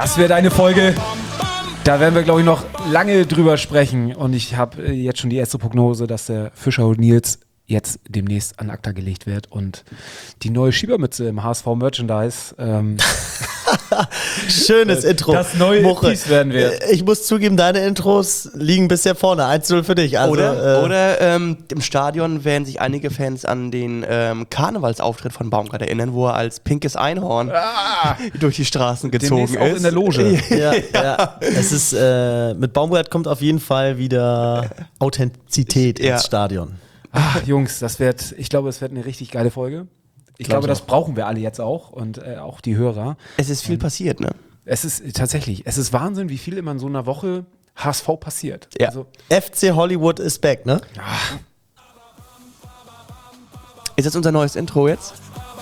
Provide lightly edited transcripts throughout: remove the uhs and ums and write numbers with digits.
Das wird eine Folge, da werden wir, glaube ich, noch lange drüber sprechen. Und ich habe jetzt schon die erste Prognose, dass der Fischer und Nils jetzt demnächst an Acta gelegt wird und die neue Schiebermütze im HSV-Merchandise schönes Intro. Das neue Piece werden wird. Ich muss zugeben, deine Intros liegen bisher vorne. 1-0 für dich. Also, oder im Stadion werden sich einige Fans an den Karnevalsauftritt von Baumgart erinnern, wo er als pinkes Einhorn durch die Straßen gezogen demnächst ist. Auch in der Loge. ja. Es ist, mit Baumgart kommt auf jeden Fall wieder Authentizität ins Stadion. Ach, Jungs, ich glaube, es wird eine richtig geile Folge. Ich glaube, das brauchen wir alle jetzt auch und auch die Hörer. Es ist viel passiert, ne? Es ist Wahnsinn, wie viel immer in so einer Woche HSV passiert. Ja. Also, FC Hollywood is back, ne? Ist das unser neues Intro jetzt?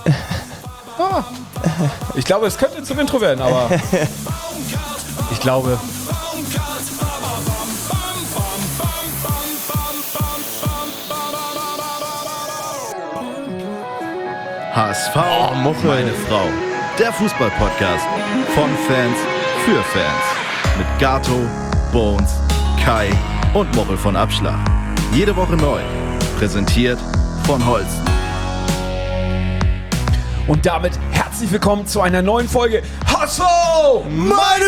ich glaube, es könnte zum Intro werden, aber ich glaube... HSV, meine Frau. Der Fußball-Podcast von Fans für Fans. Mit Gato, Bones, Kai und Mochel von Abschlag. Jede Woche neu. Präsentiert von Holsten. Und damit herzlich willkommen zu einer neuen Folge HSV, Meine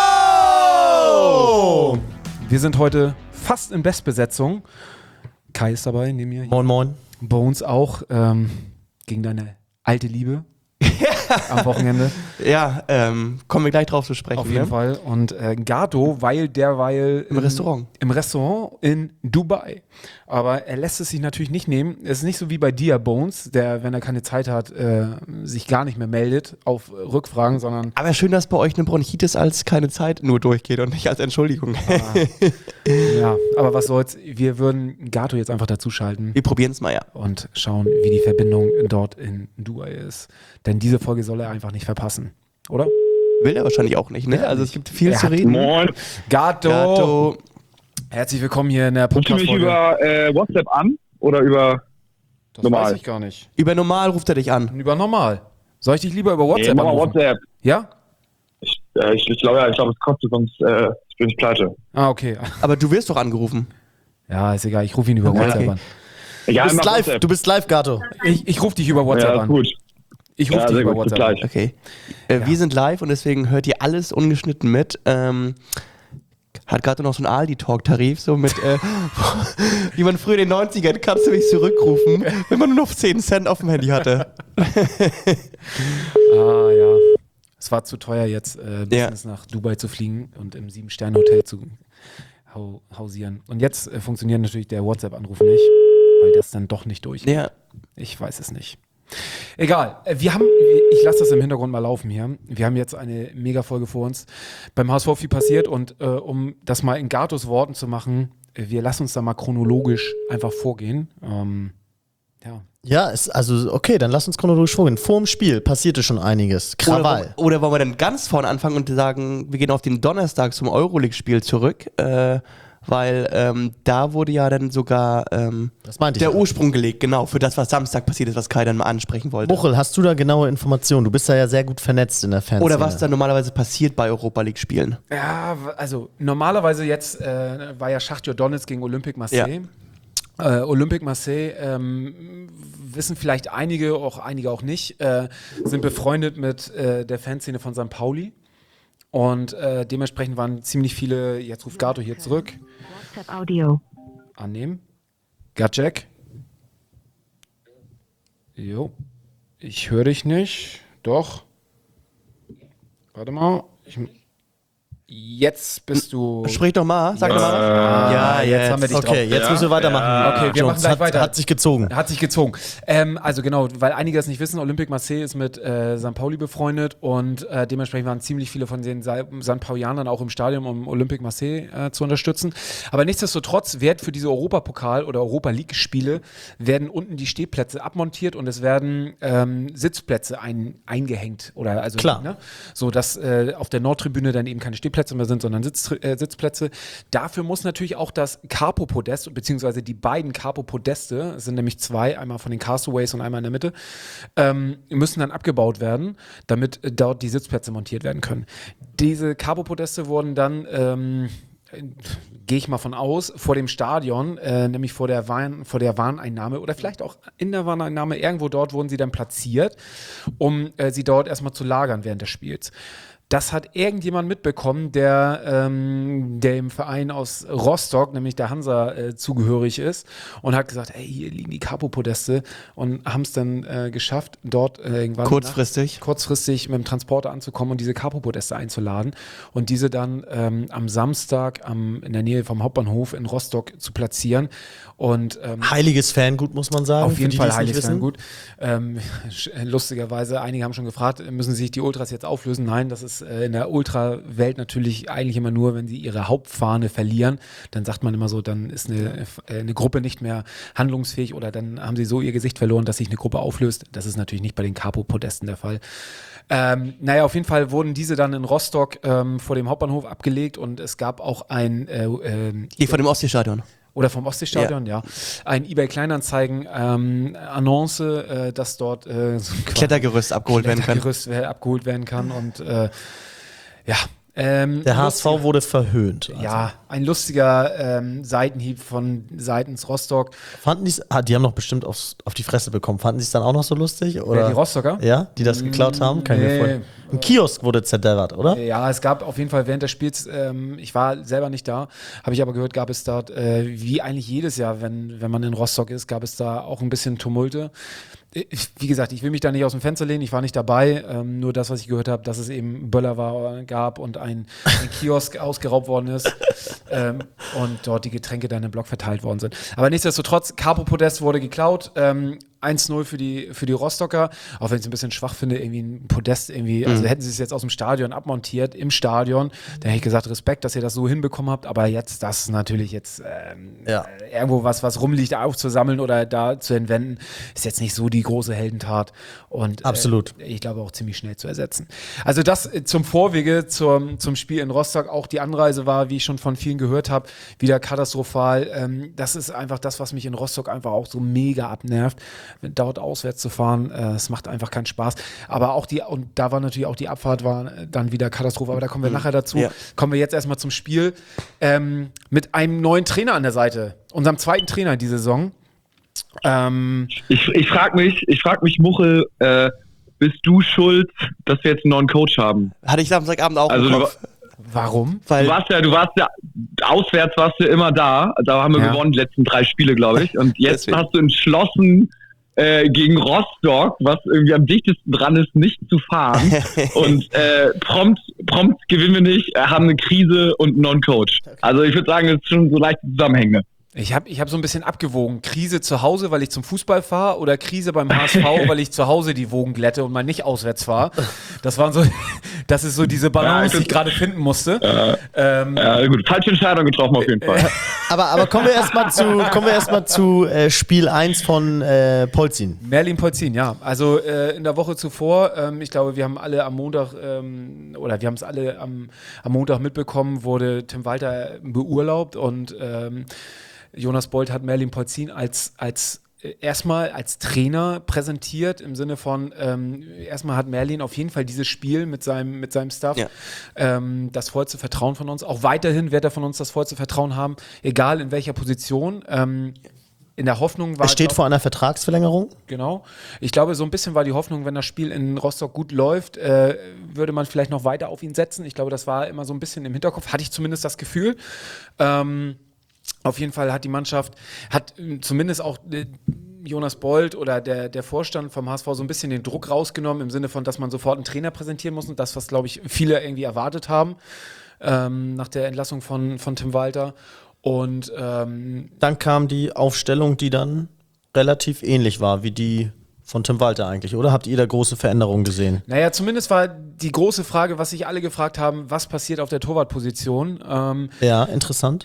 Frau! Wir sind heute fast in Bestbesetzung. Kai ist dabei, neben mir. Moin, moin. Bones auch. Gegen deine alte Liebe am Wochenende. Ja, kommen wir gleich drauf zu sprechen. Auf jeden Fall. Und Gato, weil derweil Im Restaurant. Im Restaurant in Dubai. Aber er lässt es sich natürlich nicht nehmen. Es ist nicht so wie bei dir, Bones, der, wenn er keine Zeit hat, sich gar nicht mehr meldet auf Rückfragen, sondern... Aber schön, dass bei euch eine Bronchitis als keine Zeit nur durchgeht und nicht als Entschuldigung. Ja, aber was soll's. Wir würden Gato jetzt einfach dazuschalten. Wir probieren es mal, ja. Und schauen, wie die Verbindung dort in Dubai ist. Denn diese Folge soll er einfach nicht verpassen. Oder? Will er wahrscheinlich auch nicht, ne? Also es gibt viel zu hat- reden. Moin. Gato! Herzlich willkommen hier in der Rufst du mich Podcast-Folge. über WhatsApp an oder über Das normal? weiß ich gar nicht. Über normal ruft er dich an. Über normal. Soll ich dich lieber über WhatsApp mach mal anrufen? WhatsApp. Ja? Ich glaube, es kostet, sonst bin ich pleite. Ah, okay. Aber du wirst doch angerufen. Ja, ist egal. Ich rufe ihn über Okay. WhatsApp an. Ja, mach WhatsApp. Du bist live, Gato. Ich rufe dich über WhatsApp Ja, ist an. gut. Ich rufe Ja, dich sehr über gut. Bis WhatsApp an. gleich. Okay. Wir sind live und deswegen hört ihr alles ungeschnitten mit. Hat gerade noch so einen Aldi-Talk-Tarif, so mit, wie man früher in den 90ern, kannst du mich zurückrufen, wenn man nur noch 10 Cent auf dem Handy hatte. Ah, ja. Es war zu teuer jetzt, Business nach Dubai zu fliegen und im 7-Sterne-Hotel zu hausieren. Und jetzt funktioniert natürlich der WhatsApp-Anruf nicht, weil das dann doch nicht durch. Ja. Ich weiß es nicht. Egal, ich lasse das im Hintergrund mal laufen hier. Wir haben jetzt eine Mega-Folge vor uns. Beim HSV viel passiert und um das mal in Gatos Worten zu machen, wir lassen uns da mal chronologisch einfach vorgehen. Ja, okay, dann lass uns chronologisch vorgehen. Vor dem Spiel passierte schon einiges. Krawall. Oder wollen wir dann ganz vorne anfangen und sagen, wir gehen auf den Donnerstag zum Euroleague-Spiel zurück, weil da wurde ja dann sogar Das meinte ich der ja. Ursprung gelegt, genau, für das, was Samstag passiert ist, was Kai dann mal ansprechen wollte. Mochel, hast du da genaue Informationen? Du bist da ja sehr gut vernetzt in der Fanszene. Oder was da normalerweise passiert bei Europa-League-Spielen. Ja, also normalerweise jetzt war ja Schachtyor Donetsk gegen Olympique Marseille. Olympique Marseille, wissen vielleicht einige auch nicht, sind befreundet mit der Fanszene von St. Pauli. Und dementsprechend waren ziemlich viele, jetzt ruft Gato hier zurück. WhatsApp Audio. Annehmen. Gatschek. Jo. Ich höre dich nicht. Doch. Warte mal. Jetzt bist du... Sprich doch mal, sag doch mal. Ja, jetzt haben wir dich Okay, drauf. jetzt müssen wir weitermachen. Okay, wir machen gleich weiter. Hat sich gezogen. Hat sich gezogen. Also genau, weil einige das nicht wissen, Olympique Marseille ist mit St. Pauli befreundet und dementsprechend waren ziemlich viele von den St. Paulianern auch im Stadion, um Olympique Marseille zu unterstützen. Aber nichtsdestotrotz wird für diese Europapokal- oder Europa-League-Spiele werden unten die Stehplätze abmontiert und es werden Sitzplätze eingehängt. Oder also, Klar. Ne? So, dass auf der Nordtribüne dann eben keine Stehplätze Stehplätze mehr sind, sondern Sitzplätze. Dafür muss natürlich auch das Capo-Podest, beziehungsweise die beiden Capo-Podeste, es sind nämlich 2, einmal von den Castaways und einmal in der Mitte, müssen dann abgebaut werden, damit dort die Sitzplätze montiert werden können. Diese Capo-Podeste wurden dann gehe ich mal von aus, vor dem Stadion, nämlich vor der Wareneinnahme oder vielleicht auch in der Wareneinnahme, irgendwo dort wurden sie dann platziert, um sie dort erstmal zu lagern während des Spiels. Das hat irgendjemand mitbekommen, der im Verein aus Rostock, nämlich der Hansa, zugehörig ist und hat gesagt, hey, hier liegen die Capo-Podeste und haben es dann geschafft, dort irgendwann kurzfristig mit dem Transporter anzukommen und diese Capo-Podeste einzuladen und diese dann am Samstag in der Nähe vom Hauptbahnhof in Rostock zu platzieren. Und, heiliges Fangut, muss man sagen. Auf jeden Fall heiliges Fangut. Lustigerweise, einige haben schon gefragt, müssen sich die Ultras jetzt auflösen? Nein, das ist in der Ultra-Welt natürlich eigentlich immer nur, wenn sie ihre Hauptfahne verlieren, dann sagt man immer so, dann ist eine Gruppe nicht mehr handlungsfähig oder dann haben sie so ihr Gesicht verloren, dass sich eine Gruppe auflöst. Das ist natürlich nicht bei den Capo-Podesten der Fall. Auf jeden Fall wurden diese dann in Rostock vor dem Hauptbahnhof abgelegt und es gab auch ein vor dem Ostseestadion. Oder vom Ostseestadion, ja. Ein eBay-Kleinanzeigen-Annonce, dass dort Klettergerüst abgeholt werden kann und der HSV wurde verhöhnt. Also. Ja, ein lustiger Seitenhieb von seitens Rostock. Fanden die haben doch bestimmt auf die Fresse bekommen. Fanden die es dann auch noch so lustig? Oder? Die Rostocker? Ja, die das geklaut haben? Kann ich mir vorstellen. Ein Kiosk wurde zerdeppert, oder? Ja, es gab auf jeden Fall während des Spiels, ich war selber nicht da, habe ich aber gehört, gab es dort, wie eigentlich jedes Jahr, wenn man in Rostock ist, gab es da auch ein bisschen Tumulte. Wie gesagt, ich will mich da nicht aus dem Fenster lehnen, ich war nicht dabei, nur das, was ich gehört habe, dass es eben Böller gab und ein Kiosk ausgeraubt worden ist und dort die Getränke dann im Block verteilt worden sind. Aber nichtsdestotrotz, Capo-Podest wurde geklaut, 1-0 für die Rostocker, auch wenn ich es ein bisschen schwach finde, irgendwie ein Podest also hätten sie es jetzt aus dem Stadion abmontiert, im Stadion, dann hätte ich gesagt, Respekt, dass ihr das so hinbekommen habt, aber jetzt, das ist natürlich jetzt irgendwo was rumliegt, aufzusammeln oder da zu entwenden, ist jetzt nicht so die große Heldentat und absolut. Ich glaube auch ziemlich schnell zu ersetzen. Also das zum Vorwege zum Spiel in Rostock, auch die Anreise war, wie ich schon von vielen gehört habe, wieder katastrophal. Das ist einfach das, was mich in Rostock einfach auch so mega abnervt, dort auswärts zu fahren. Es macht einfach keinen Spaß. Aber auch und da war natürlich auch die Abfahrt war dann wieder Katastrophe, aber da kommen wir nachher dazu. Ja. Kommen wir jetzt erstmal zum Spiel mit einem neuen Trainer an der Seite, unserem zweiten Trainer diese Saison. Ich frag mich, Muchel, bist du schuld, dass wir jetzt einen neuen Coach haben? Hatte ich Samstagabend auch im Kopf. Warum? Weil du warst ja auswärts warst du immer da. Da haben wir gewonnen, die letzten 3 Spiele, glaube ich. Und jetzt hast du entschlossen, gegen Rostock, was irgendwie am dichtesten dran ist, nicht zu fahren. Und prompt gewinnen wir nicht, haben eine Krise und einen neuen Coach. Also ich würde sagen, das ist schon so leicht Zusammenhänge. Ich hab so ein bisschen abgewogen. Krise zu Hause, weil ich zum Fußball fahre, oder Krise beim HSV, weil ich zu Hause die Wogen glätte und mal nicht auswärts fahre. Das ist so diese Balance, die ich gerade finden musste. Ja, gut, falsche Entscheidung getroffen auf jeden Fall. Aber kommen wir erstmal zu Spiel 1 von Polzin. Merlin Polzin, ja. Also in der Woche zuvor, ich glaube, wir haben alle am Montag, oder wir haben es alle am Montag mitbekommen, wurde Tim Walter beurlaubt und Jonas Bold hat Merlin Polzin erstmal als Trainer präsentiert, im Sinne von, erstmal hat Merlin auf jeden Fall dieses Spiel mit seinem Staff das vollste Vertrauen von uns. Auch weiterhin wird er von uns das vollste Vertrauen haben, egal in welcher Position. In der Hoffnung war... Es steht vor einer Vertragsverlängerung. Genau. Ich glaube, so ein bisschen war die Hoffnung, wenn das Spiel in Rostock gut läuft, würde man vielleicht noch weiter auf ihn setzen. Ich glaube, das war immer so ein bisschen im Hinterkopf, hatte ich zumindest das Gefühl. Auf jeden Fall hat die Mannschaft, zumindest auch Jonas Bold oder der Vorstand vom HSV so ein bisschen den Druck rausgenommen, im Sinne von, dass man sofort einen Trainer präsentieren muss und das, was, glaube ich, viele irgendwie erwartet haben, nach der Entlassung von Tim Walter. Und dann kam die Aufstellung, die dann relativ ähnlich war wie die von Tim Walter eigentlich, oder? Habt ihr da große Veränderungen gesehen? Naja, zumindest war die große Frage, was sich alle gefragt haben, was passiert auf der Torwartposition. Ja, interessant.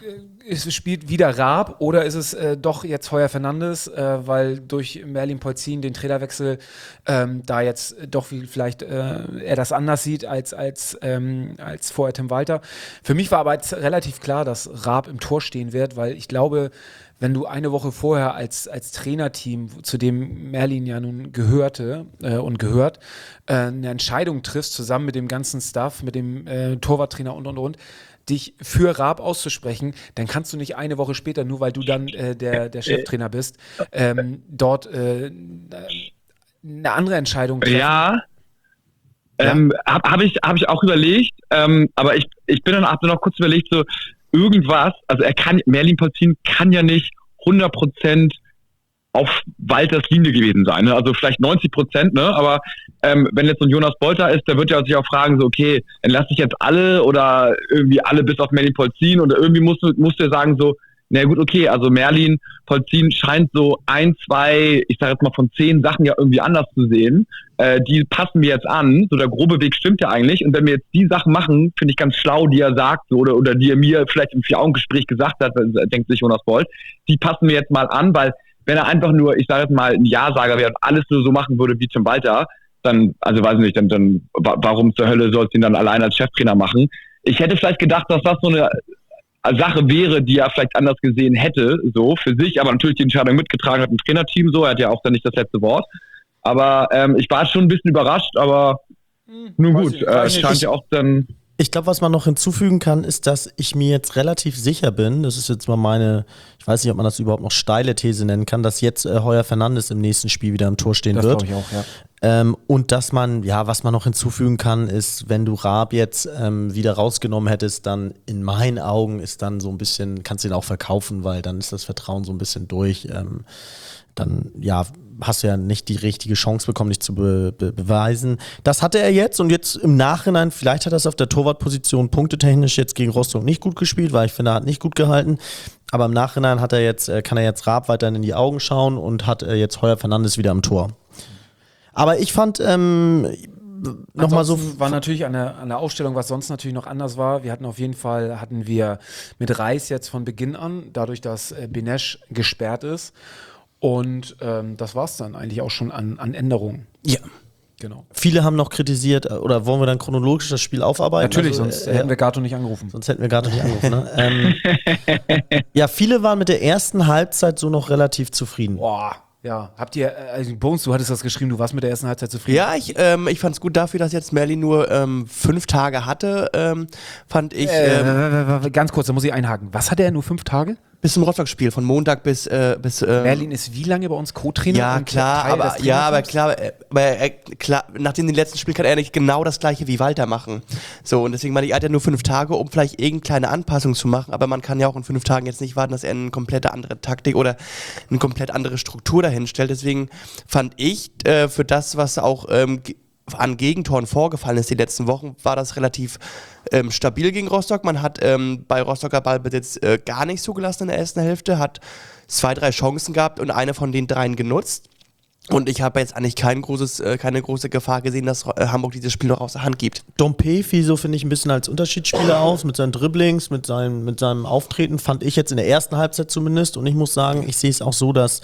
spielt wieder Raab oder ist es doch jetzt Heuer Fernandes, weil durch Merlin Polzin den Trainerwechsel da jetzt doch vielleicht er das anders sieht als vorher Tim Walter. Für mich war aber jetzt relativ klar, dass Raab im Tor stehen wird, weil ich glaube, wenn du eine Woche vorher als Trainerteam, zu dem Merlin ja nun gehörte und gehört, eine Entscheidung triffst, zusammen mit dem ganzen Staff, mit dem Torwarttrainer und, dich für Raab auszusprechen, dann kannst du nicht eine Woche später, nur weil du dann der Cheftrainer bist, dort eine andere Entscheidung treffen. Ja. Habe ich auch überlegt, aber ich habe dann noch kurz überlegt, so irgendwas, also Merlin Polzin kann ja nicht 100% auf Walters Linie gewesen sein, ne? Also vielleicht 90%, ne? Aber wenn jetzt so ein Jonas Bolter ist, der wird ja sich auch fragen, so okay, dann lasse ich jetzt alle oder irgendwie alle bis auf Merlin Polzin oder irgendwie musst du sagen so, na gut, okay, also Merlin Polzin scheint so 1, 2, ich sage jetzt mal von 10 Sachen ja irgendwie anders zu sehen. Die passen wir jetzt an, so der grobe Weg stimmt ja eigentlich. Und wenn wir jetzt die Sachen machen, finde ich ganz schlau, die er sagt, so, oder die er mir vielleicht im 4-Augen-Gespräch gesagt hat, denkt sich Jonas Bolt, die passen wir jetzt mal an, weil wenn er einfach nur, ich sage jetzt mal, ein Ja-Sager wäre und alles nur so machen würde wie Tim Walter, dann, also weiß ich nicht, dann warum zur Hölle soll es ihn dann allein als Cheftrainer machen? Ich hätte vielleicht gedacht, dass das so eine Sache wäre, die er vielleicht anders gesehen hätte, so für sich, aber natürlich die Entscheidung mitgetragen hat im Trainerteam, so, er hat ja auch dann nicht das letzte Wort. Aber ich war schon ein bisschen überrascht, aber nun gut, es scheint ja auch dann... Ich glaube, was man noch hinzufügen kann, ist, dass ich mir jetzt relativ sicher bin, das ist jetzt mal meine, ich weiß nicht, ob man das überhaupt noch steile These nennen kann, dass jetzt Heuer Fernandes im nächsten Spiel wieder im Tor stehen wird. Das glaube ich auch, ja. Und dass man, ja, was man noch hinzufügen kann, ist, wenn du Raab jetzt wieder rausgenommen hättest, dann in meinen Augen ist dann so ein bisschen, kannst du ihn auch verkaufen, weil dann ist das Vertrauen so ein bisschen durch. Dann, ja, hast du ja nicht die richtige Chance bekommen, dich zu beweisen. Das hatte er jetzt und jetzt im Nachhinein, vielleicht hat er es auf der Torwartposition punktetechnisch jetzt gegen Rostock nicht gut gespielt, weil ich finde, er hat nicht gut gehalten. Aber im Nachhinein kann er jetzt Raab weiterhin in die Augen schauen und hat jetzt Heuer Fernandes wieder am Tor. Aber ich fand nochmal so... war natürlich eine Ausstellung, was sonst natürlich noch anders war. Wir hatten mit Reis jetzt von Beginn an, dadurch, dass Benesch gesperrt ist. Und das war es dann eigentlich auch schon an Änderungen. Ja. Genau. Viele haben noch kritisiert, oder wollen wir dann chronologisch das Spiel aufarbeiten? Natürlich, sonst hätten wir Gato nicht angerufen. Ne? Ja, viele waren mit der ersten Halbzeit so noch relativ zufrieden. Boah. Ja, habt ihr, Bones, du hattest das geschrieben, du warst mit der ersten Halbzeit zufrieden. Ja, ich fand es gut dafür, dass jetzt Merlin nur 5 Tage hatte, fand ich. Ganz kurz, da muss ich einhaken. Was hatte er, nur 5 Tage? Bis zum Rostock-Spiel, von Montag bis Merlin ist wie lange bei uns Co-Trainer? Ja, klar, aber klar, nachdem den letzten Spiel kann er nicht genau das gleiche wie Walter machen. So, und deswegen meine ich, er hat ja nur 5 Tage, um vielleicht irgendeine kleine Anpassung zu machen, aber man kann ja auch in 5 Tagen jetzt nicht warten, dass er eine komplett andere Taktik oder eine komplett andere Struktur dahin stellt. Deswegen fand ich, für das, was auch an Gegentoren vorgefallen ist die letzten Wochen, war das relativ stabil gegen Rostock. Man hat bei Rostocker Ballbesitz gar nicht zugelassen in der ersten Hälfte, hat 2, 3 Chancen gehabt und eine von den 3 genutzt. Und ich habe jetzt eigentlich keine große Gefahr gesehen, dass Hamburg dieses Spiel noch aus der Hand gibt. Dompe fiel so, finde ich, ein bisschen als Unterschiedsspieler aus, mit seinen Dribblings, mit seinem Auftreten, fand ich jetzt in der ersten Halbzeit zumindest. Und ich muss sagen, ich sehe es auch so, dass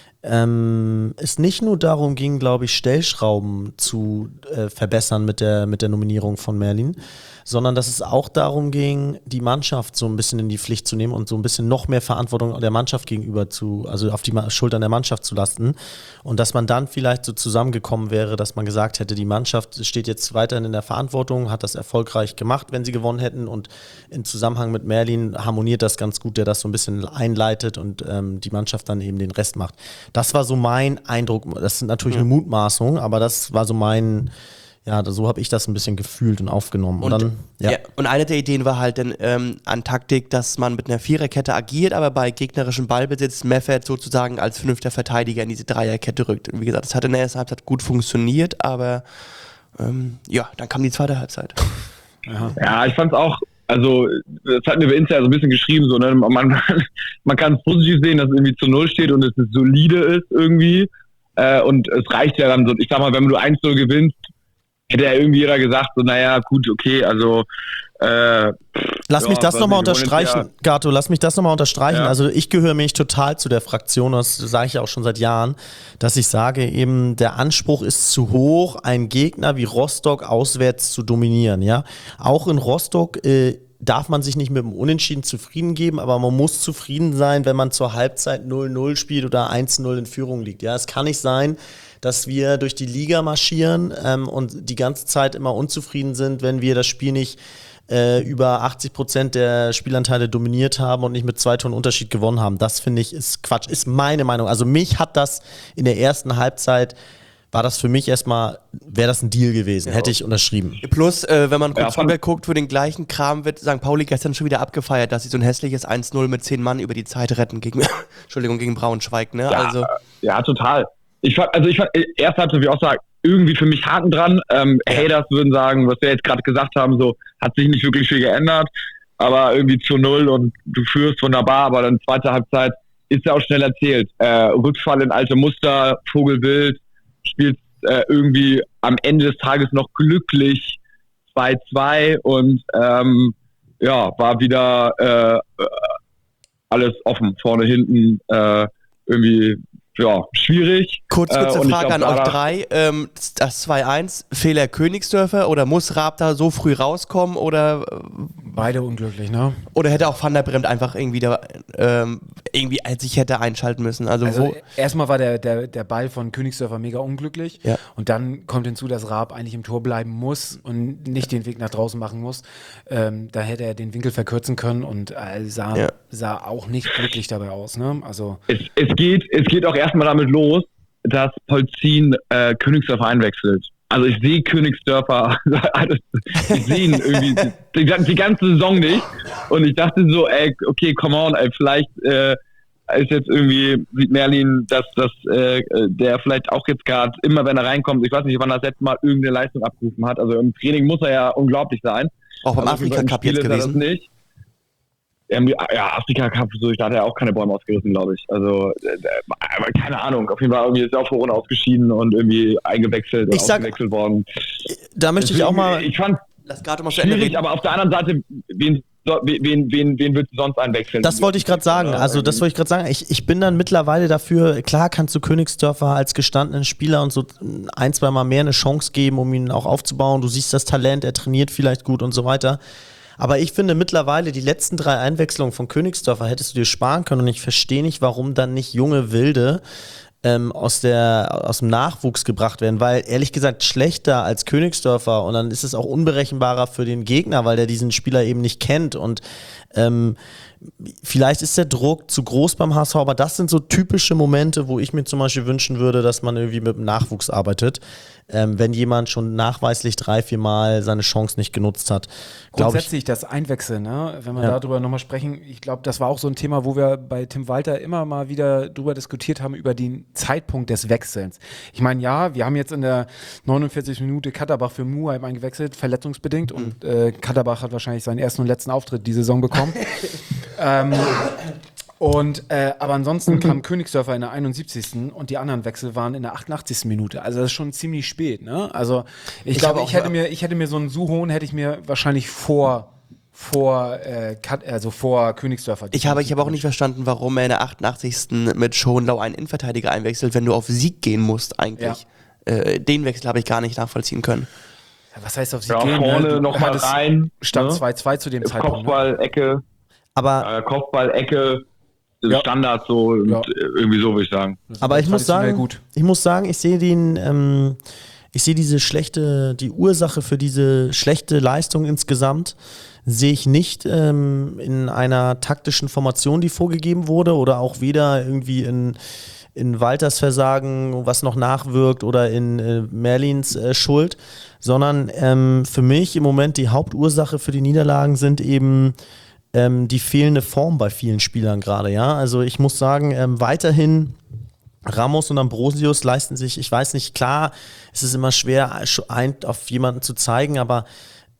es nicht nur darum ging, glaube ich, Stellschrauben zu verbessern mit der Nominierung von Merlin, sondern dass es auch darum ging, die Mannschaft so ein bisschen in die Pflicht zu nehmen und so ein bisschen noch mehr Verantwortung der Mannschaft gegenüber also auf die Schultern der Mannschaft zu lasten. Und dass man dann vielleicht so zusammengekommen wäre, dass man gesagt hätte, die Mannschaft steht jetzt weiterhin in der Verantwortung, hat das erfolgreich gemacht, wenn sie gewonnen hätten, und im Zusammenhang mit Merlin harmoniert das ganz gut, der das so ein bisschen einleitet und die Mannschaft dann eben den Rest macht. Das war so mein Eindruck. Das ist natürlich eine Mutmaßung, aber das war so so habe ich das ein bisschen gefühlt und aufgenommen. Und eine der Ideen war halt dann an Taktik, dass man mit einer Viererkette agiert, aber bei gegnerischem Ballbesitz Meffert sozusagen als 5. Verteidiger in diese Dreierkette rückt. Und wie gesagt, das hat in der ersten Halbzeit gut funktioniert, aber dann kam die zweite Halbzeit. Ja, ich fand's auch, also das hatten wir bei Insta so ein bisschen geschrieben, so, ne? Man kann es positiv sehen, dass es irgendwie zu 0 steht und es solide ist irgendwie. Und es reicht ja dann so, ich sag mal, wenn du 1-0 gewinnst, hätte ja irgendwie jeder gesagt, so naja, gut, okay, also lass mich das nochmal unterstreichen, Gato, lass mich das nochmal unterstreichen. Ja. Also ich gehöre mich total zu der Fraktion, das sage ich ja auch schon seit Jahren, dass ich sage eben, der Anspruch ist zu hoch, einen Gegner wie Rostock auswärts zu dominieren. Ja, auch in Rostock darf man sich nicht mit dem Unentschieden zufrieden geben, aber man muss zufrieden sein, wenn man zur Halbzeit 0-0 spielt oder 1-0 in Führung liegt. Ja, es kann nicht sein, dass wir durch die Liga marschieren und die ganze Zeit immer unzufrieden sind, wenn wir das Spiel nicht über 80% der Spielanteile dominiert haben und nicht mit 2 Toren Unterschied gewonnen haben. Das finde ich ist Quatsch, ist meine Meinung. Also mich hat das in der ersten Halbzeit, war das für mich erstmal, wäre das ein Deal gewesen, hätte ich unterschrieben. Plus, wenn man kurz rüber guckt, für den gleichen Kram wird St. Pauli gestern schon wieder abgefeiert, dass sie so ein hässliches 1-0 mit 10 Mann über die Zeit retten gegen Braunschweig. Ne? Ja, total. Ich fand, erst hatte ich auch sagen, irgendwie für mich Haken dran. Haters würden sagen, was wir jetzt gerade gesagt haben, so hat sich nicht wirklich viel geändert, aber irgendwie 2-0 und du führst wunderbar, aber dann zweite Halbzeit ist ja auch schnell erzählt. Rückfall in alte Muster, Vogelwild, spielt irgendwie am Ende des Tages noch glücklich 2-2 und war wieder alles offen, vorne, hinten, irgendwie schwierig. Kurze Frage an euch drei. Das 2-1, Fehler Königsdörfer oder muss Raab da so früh rauskommen oder beide unglücklich, ne? Oder hätte auch Van der Bremt einfach irgendwie sich hätte einschalten müssen? Also erstmal war der Ball von Königsdörfer mega unglücklich und dann kommt hinzu, dass Raab eigentlich im Tor bleiben muss und nicht den Weg nach draußen machen muss. Da hätte er den Winkel verkürzen können und sah auch nicht glücklich dabei aus, ne? Also es geht auch erstmal damit los, dass Polzin Königsdörfer einwechselt. Also ich sehe Königsdörfer, ich sehe ihn irgendwie die ganze Saison nicht und ich dachte so, okay, come on, vielleicht ist jetzt irgendwie, sieht Merlin, dass der vielleicht auch jetzt gerade, immer wenn er reinkommt, ich weiß nicht, wann er das letzte Mal irgendeine Leistung abgerufen hat, also im Training muss er ja unglaublich sein. Auch beim Afrika-Cup jetzt gewesen? Nicht. Ja, Afrika-Cup, da hat er auch keine Bäume ausgerissen, glaube ich. Also, keine Ahnung. Auf jeden Fall irgendwie ist er auch vor Runde ausgeschieden und irgendwie eingewechselt oder ausgewechselt worden. Da möchte ich auch mal... Ich fand es schwierig, aber auf der anderen Seite, wen willst du sonst einwechseln? Das wollte ich gerade sagen. Ich bin dann mittlerweile dafür, klar kannst du Königsdörfer als gestandenen Spieler und so 1-2 Mal mehr eine Chance geben, um ihn auch aufzubauen. Du siehst das Talent, er trainiert vielleicht gut und so weiter. Aber ich finde mittlerweile, die letzten 3 Einwechslungen von Königsdörfer hättest du dir sparen können und ich verstehe nicht, warum dann nicht junge Wilde aus dem Nachwuchs gebracht werden, weil ehrlich gesagt schlechter als Königsdörfer und dann ist es auch unberechenbarer für den Gegner, weil der diesen Spieler eben nicht kennt und vielleicht ist der Druck zu groß beim HSV, aber das sind so typische Momente, wo ich mir zum Beispiel wünschen würde, dass man irgendwie mit dem Nachwuchs arbeitet, wenn jemand schon nachweislich 3-4 Mal seine Chance nicht genutzt hat. Grundsätzlich das Einwechseln, ne? Wenn wir darüber nochmal sprechen, ich glaube, das war auch so ein Thema, wo wir bei Tim Walter immer mal wieder drüber diskutiert haben, über den Zeitpunkt des Wechselns. Ich meine, wir haben jetzt in der 49. Minute Katterbach für Muheim eingewechselt, verletzungsbedingt und Katterbach hat wahrscheinlich seinen ersten und letzten Auftritt die Saison bekommen. Aber ansonsten kam Königsdörfer in der 71. und die anderen Wechsel waren in der 88. Minute. Also das ist schon ziemlich spät, ne? Also ich glaube, ich hätte mir so einen Suhohn hätte ich mir wahrscheinlich vor Königsdörfer. Ich habe auch nicht verstanden, warum er in der 88. mit Schonlau einen Innenverteidiger einwechselt, wenn du auf Sieg gehen musst eigentlich. Ja. Den Wechsel habe ich gar nicht nachvollziehen können. Ja, was heißt auf Sieg gehen? Vorne nochmal rein. Stand 2-2 zu dem Zeitpunkt. Kopfball-Ecke. Aber Kopfball-Ecke. Standard so und irgendwie so, würde ich sagen. Aber ich muss sagen, ich sehe die Ursache für diese schlechte Leistung insgesamt sehe ich nicht in einer taktischen Formation, die vorgegeben wurde oder auch weder irgendwie in Walters Versagen, was noch nachwirkt oder in Merlins Schuld, sondern für mich im Moment die Hauptursache für die Niederlagen sind eben die fehlende Form bei vielen Spielern gerade, ja. Also ich muss sagen, weiterhin Ramos und Ambrosius leisten sich, ich weiß nicht, klar, es ist immer schwer, auf jemanden zu zeigen, aber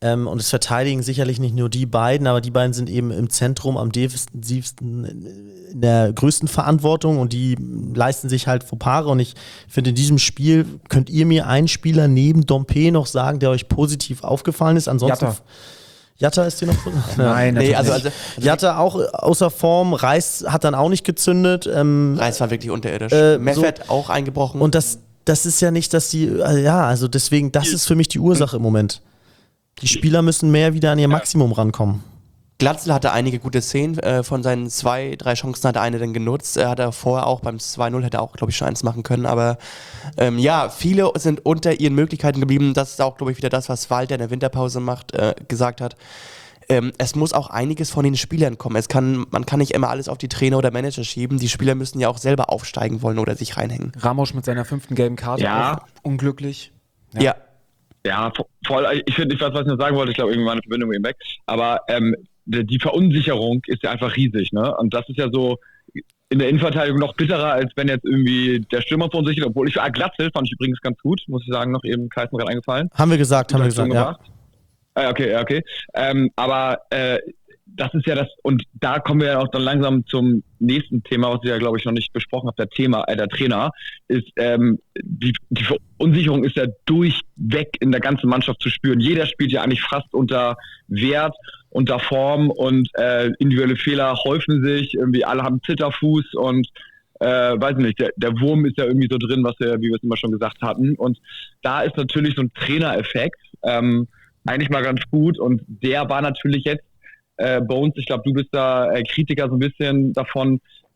Und es verteidigen sicherlich nicht nur die beiden, aber die beiden sind eben im Zentrum am defensivsten in der größten Verantwortung und die leisten sich halt Fauxpas. Und ich finde, in diesem Spiel könnt ihr mir einen Spieler neben Dompe noch sagen, der euch positiv aufgefallen ist. Ansonsten Jatta ist dir noch? Nein, nee, also Jatta auch außer Form, Reis hat dann auch nicht gezündet. Reis war wirklich unterirdisch. Meffert auch eingebrochen. Und das ist ja nicht, dass die, also deswegen, das ist für mich die Ursache im Moment. Die Spieler müssen mehr wieder an ihr Maximum rankommen. Glatzel hatte einige gute Szenen, von seinen 2-3 Chancen hat er eine dann genutzt. Er hat vorher auch beim 2-0 hätte er auch, glaube ich, schon eins machen können. Aber viele sind unter ihren Möglichkeiten geblieben. Das ist auch, glaube ich, wieder das, was Walter in der Winterpause gesagt hat. Es muss auch einiges von den Spielern kommen. Man kann nicht immer alles auf die Trainer oder Manager schieben. Die Spieler müssen ja auch selber aufsteigen wollen oder sich reinhängen. Ramos mit seiner 5. gelben Karte auch unglücklich. Ja. Ja, voll. Ich weiß, was ich noch sagen wollte. Ich glaube, irgendwie war eine Verbindung eben weg. Aber die Verunsicherung ist ja einfach riesig, ne? Und das ist ja so in der Innenverteidigung noch bitterer, als wenn jetzt irgendwie der Stürmer verunsichert. Obwohl Glatzel fand ich übrigens ganz gut, muss ich sagen, noch eben Kreis mir gerade eingefallen. Haben wir gesagt, ja. Okay. Aber das ist ja das, und da kommen wir ja auch dann langsam zum nächsten Thema, was ich ja, glaube ich, noch nicht besprochen habe, der Trainer, ist, die Verunsicherung ist ja durchweg in der ganzen Mannschaft zu spüren. Jeder spielt ja eigentlich fast unter Wert, unter Form und individuelle Fehler häufen sich, irgendwie alle haben Zitterfuß und weiß nicht, der Wurm ist ja irgendwie so drin, wie wir es immer schon gesagt hatten. Und da ist natürlich so ein Trainereffekt eigentlich mal ganz gut und der war natürlich jetzt Bones, ich glaube, du bist da Kritiker so ein bisschen davon,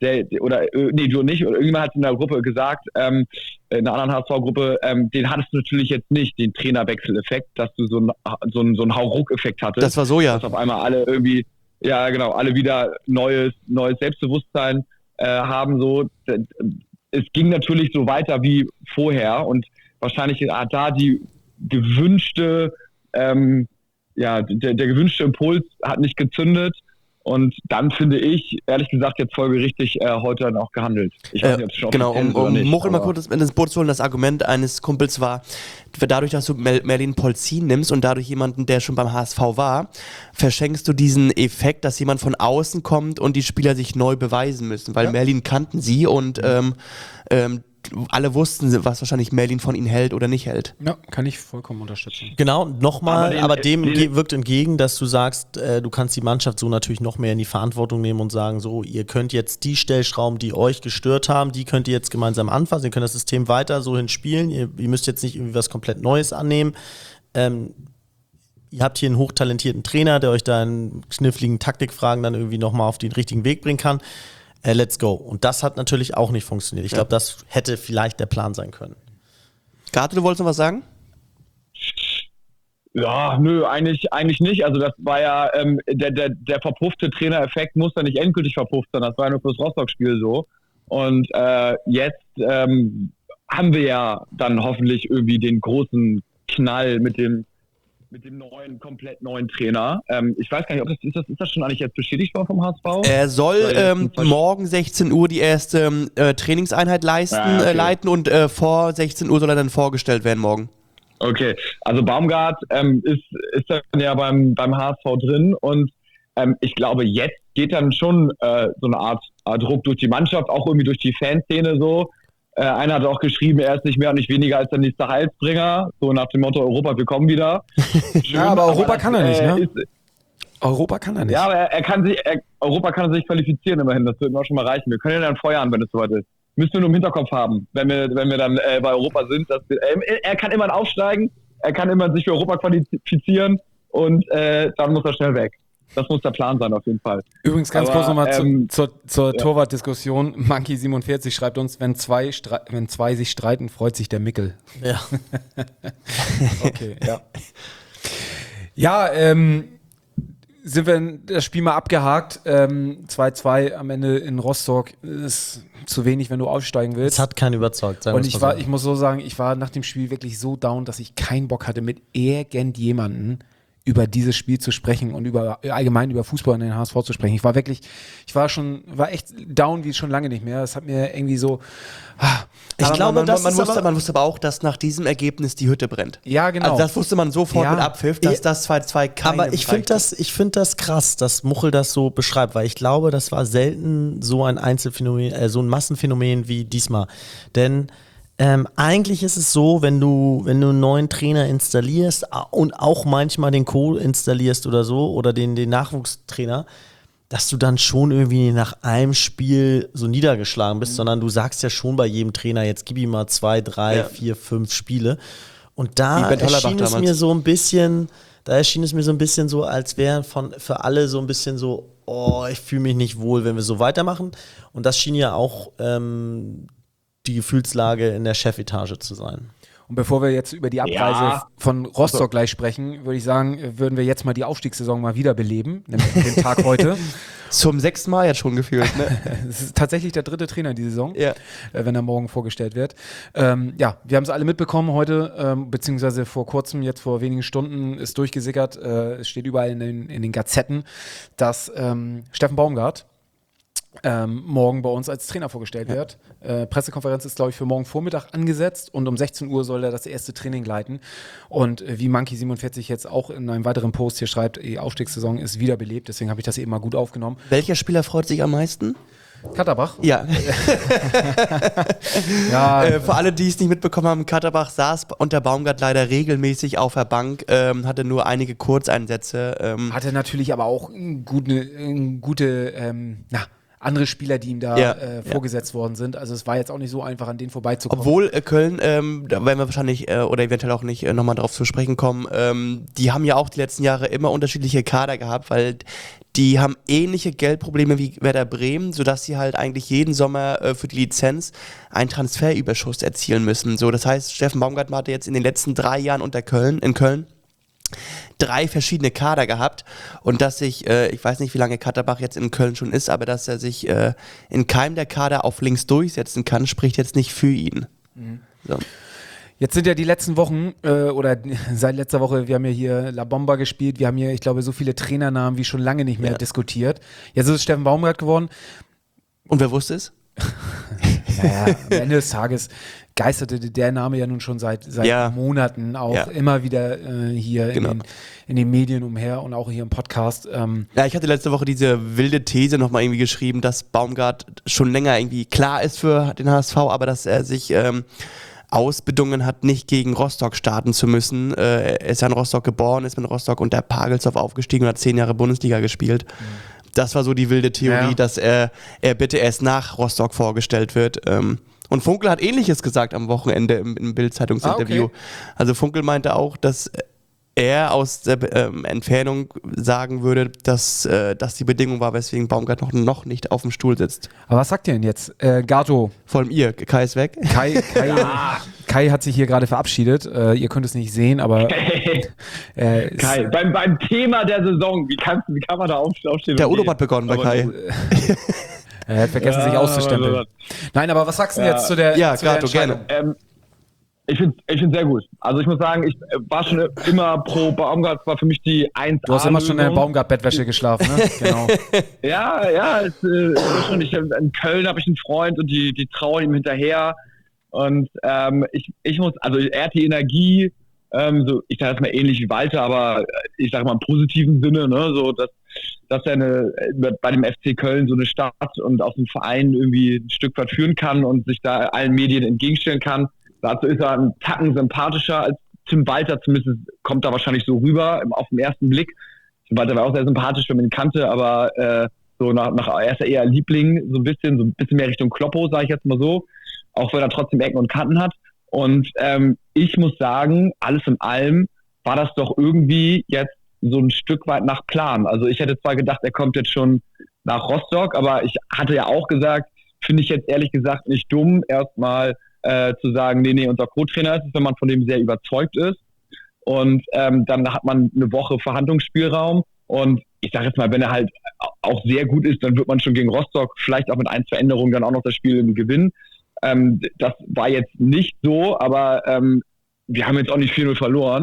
du nicht, oder irgendjemand hat in der Gruppe gesagt, in einer anderen HSV-Gruppe, den hattest du natürlich jetzt nicht, den Trainerwechseleffekt, dass du so einen Hauruck-Effekt hattest. Das war so, ja. Dass auf einmal alle irgendwie, ja genau, alle wieder neues Selbstbewusstsein haben, so. Es ging natürlich so weiter wie vorher und wahrscheinlich hat da die gewünschte der gewünschte Impuls hat nicht gezündet und dann finde ich, ehrlich gesagt, jetzt folgerichtig heute dann auch gehandelt. Ich weiß nicht, ob es schon genau, um Mochel mal kurz ins Boot zu holen, das Argument eines Kumpels war, dadurch, dass du Merlin Polzin nimmst und dadurch jemanden, der schon beim HSV war, verschenkst du diesen Effekt, dass jemand von außen kommt und die Spieler sich neu beweisen müssen, weil Merlin kannten sie und alle wussten, was wahrscheinlich Merlin von ihnen hält oder nicht hält. Ja, kann ich vollkommen unterstützen. Genau, nochmal, aber dem wirkt entgegen, dass du sagst, du kannst die Mannschaft so natürlich noch mehr in die Verantwortung nehmen und sagen, so, ihr könnt jetzt die Stellschrauben, die euch gestört haben, die könnt ihr jetzt gemeinsam anfassen, ihr könnt das System weiter so hinspielen, ihr müsst jetzt nicht irgendwie was komplett Neues annehmen. Ihr habt hier einen hochtalentierten Trainer, der euch da in kniffligen Taktikfragen dann irgendwie nochmal auf den richtigen Weg bringen kann. Let's go. Und das hat natürlich auch nicht funktioniert. Ich glaube, das hätte vielleicht der Plan sein können. Garte, du wolltest noch was sagen? Ja, nö, eigentlich nicht. Also das war ja, der verpuffte Trainereffekt muss ja nicht endgültig verpufft sein. Das war ja nur fürs Rostock-Spiel so. Und jetzt haben wir ja dann hoffentlich irgendwie den großen Knall mit dem komplett neuen Trainer. Ich weiß gar nicht, ist das schon eigentlich jetzt bestätigt worden vom HSV? Er soll morgen 16 Uhr die erste Trainingseinheit leiten und vor 16 Uhr soll er dann vorgestellt werden morgen. Okay, also Baumgart ist dann ja beim HSV drin und ich glaube, jetzt geht dann schon so eine Art Druck durch die Mannschaft, auch irgendwie durch die Fanszene so. Einer hat auch geschrieben, er ist nicht mehr und nicht weniger als der nächste Heilsbringer. So nach dem Motto, Europa, wir kommen wieder. Schön, aber Europa kann er nicht, ne? Europa kann er nicht. Ja, aber Europa kann sich qualifizieren immerhin. Das wird mir auch schon mal reichen. Wir können ja dann feuern, wenn es soweit ist. Müssen wir nur im Hinterkopf haben, wenn wir dann bei Europa sind. Er kann immer aufsteigen, er kann immer sich für Europa qualifizieren und dann muss er schnell weg. Das muss der Plan sein, auf jeden Fall. Übrigens ganz kurz nochmal zur Torwartdiskussion. Monkey47 schreibt uns, wenn zwei sich streiten, freut sich der Mickel. Ja. Okay, ja. Ja, sind wir das Spiel mal abgehakt. 2-2 am Ende in Rostock ist zu wenig, wenn du aufsteigen willst. Es hat keinen überzeugt. Und ich muss so sagen, ich war nach dem Spiel wirklich so down, dass ich keinen Bock hatte, mit irgendjemanden über dieses Spiel zu sprechen und allgemein über Fußball in den HSV zu sprechen. Ich war echt down wie schon lange nicht mehr. Das hat mir irgendwie so. Ich glaube, man wusste aber auch, dass nach diesem Ergebnis die Hütte brennt. Ja, genau. Also das wusste man sofort mit Abpfiff, dass das 2-2 keinem Aber ich finde das krass, dass Muchel das so beschreibt, weil ich glaube, das war selten so ein Einzelphänomen, so ein Massenphänomen wie diesmal. Denn eigentlich ist es so, wenn du einen neuen Trainer installierst und auch manchmal den Co. installierst oder so oder den Nachwuchstrainer, dass du dann schon irgendwie nach einem Spiel so niedergeschlagen bist, sondern du sagst ja schon bei jedem Trainer, jetzt gib ihm mal 2, 3, 4, 5 Spiele. Und da erschien es mir so ein bisschen so, als wäre für alle so ein bisschen so, ich fühle mich nicht wohl, wenn wir so weitermachen. Und das schien ja auch die Gefühlslage in der Chefetage zu sein. Und bevor wir jetzt über die Abreise von Rostock gleich sprechen, würde ich sagen, würden wir jetzt mal die Aufstiegssaison mal wiederbeleben, nämlich den Tag heute. Zum 6. Mal jetzt schon gefühlt, ne? Es ist tatsächlich der 3. Trainer in dieser Saison, wenn er morgen vorgestellt wird. Wir haben es alle mitbekommen heute, beziehungsweise vor kurzem, jetzt vor wenigen Stunden, ist durchgesickert, es steht überall in den Gazetten, dass Steffen Baumgart morgen bei uns als Trainer vorgestellt wird. Pressekonferenz ist, glaube ich, für morgen Vormittag angesetzt und um 16 Uhr soll er das erste Training leiten. Und wie Monkey47 jetzt auch in einem weiteren Post hier schreibt, die Aufstiegssaison ist wiederbelebt, deswegen habe ich das eben mal gut aufgenommen. Welcher Spieler freut sich am meisten? Katterbach. Ja. Für alle, die es nicht mitbekommen haben, Katterbach saß unter Baumgart leider regelmäßig auf der Bank, hatte nur einige Kurzeinsätze. Hatte natürlich aber auch gute andere Spieler, die ihm da vorgesetzt worden sind. Also es war jetzt auch nicht so einfach, an denen vorbeizukommen. Obwohl Köln, da werden wir wahrscheinlich oder eventuell auch nicht nochmal drauf zu sprechen kommen, die haben ja auch die letzten Jahre immer unterschiedliche Kader gehabt, weil die haben ähnliche Geldprobleme wie Werder Bremen, sodass sie halt eigentlich jeden Sommer für die Lizenz einen Transferüberschuss erzielen müssen. So, das heißt, Steffen Baumgart hatte jetzt in den letzten 3 Jahren in Köln 3 verschiedene Kader gehabt und dass sich, ich weiß nicht, wie lange Katterbach jetzt in Köln schon ist, aber dass er sich in keinem der Kader auf links durchsetzen kann, spricht jetzt nicht für ihn. So. Jetzt sind ja die letzten Wochen, oder seit letzter Woche, wir haben ja hier La Bomba gespielt, wir haben hier, ich glaube, so viele Trainernamen wie schon lange nicht mehr diskutiert. Jetzt ist es Steffen Baumgart geworden. Und wer wusste es? Naja, am Ende des Tages geisterte der Name ja nun schon seit Monaten auch immer wieder hier in den Medien umher und auch hier im Podcast. Ich hatte letzte Woche diese wilde These nochmal irgendwie geschrieben, dass Baumgart schon länger irgendwie klar ist für den HSV, aber dass er sich ausbedungen hat, nicht gegen Rostock starten zu müssen. Er ist ja in Rostock geboren, ist mit Rostock unter Pagelsdorf aufgestiegen und hat 10 Jahre Bundesliga gespielt. Das war so die wilde Theorie, dass er bitte erst nach Rostock vorgestellt wird. Und Funkel hat Ähnliches gesagt am Wochenende im Bild-Zeitungsinterview. Okay. Also Funkel meinte auch, dass er aus der Entfernung sagen würde, dass die Bedingung war, weswegen Baumgart noch nicht auf dem Stuhl sitzt. Aber was sagt ihr denn jetzt? Gato. Vor allem ihr, Kai ist weg. Kai hat sich hier gerade verabschiedet. Ihr könnt es nicht sehen, aber Kai, beim Thema der Saison, wie kann man da aufstehen? Der Urlaub hat begonnen bei Kai. Er hat vergessen, sich auszustempeln. Nein, aber was sagst du jetzt zu der Gato, gerne. Ich finde sehr gut. Also ich muss sagen, ich war schon immer pro Baumgart, war für mich die 1A. Du hast immer schon in der Baumgart-Bettwäsche geschlafen, ne? Genau. Ja, in Köln habe ich einen Freund und die trauen ihm hinterher. Und ich muss, also er hat die Energie, so, ich sage jetzt mal ähnlich wie Walter, aber ich sage mal im positiven Sinne, ne, so dass er bei dem FC Köln so eine Stadt und auch einen Verein irgendwie ein Stück weit führen kann und sich da allen Medien entgegenstellen kann. Dazu ist er einen Tacken sympathischer als Tim Walter, zumindest kommt er wahrscheinlich so rüber auf den ersten Blick. Tim Walter war auch sehr sympathisch, wenn man ihn kannte, aber so er ist eher Liebling, so ein bisschen mehr Richtung Kloppo, sage ich jetzt mal so, auch wenn er trotzdem Ecken und Kanten hat. Und ich muss sagen, alles in allem war das doch irgendwie jetzt so ein Stück weit nach Plan. Also ich hätte zwar gedacht, er kommt jetzt schon nach Rostock, aber ich hatte ja auch gesagt, finde ich jetzt ehrlich gesagt nicht dumm, erstmal zu sagen, nee, unser Co-Trainer ist es, wenn man von dem sehr überzeugt ist. Und dann hat man eine Woche Verhandlungsspielraum. Und ich sage jetzt mal, wenn er halt auch sehr gut ist, dann wird man schon gegen Rostock vielleicht auch mit 1 Veränderungen dann auch noch das Spiel gewinnen. Das war jetzt nicht so, aber wir haben jetzt auch nicht 4-0 verloren.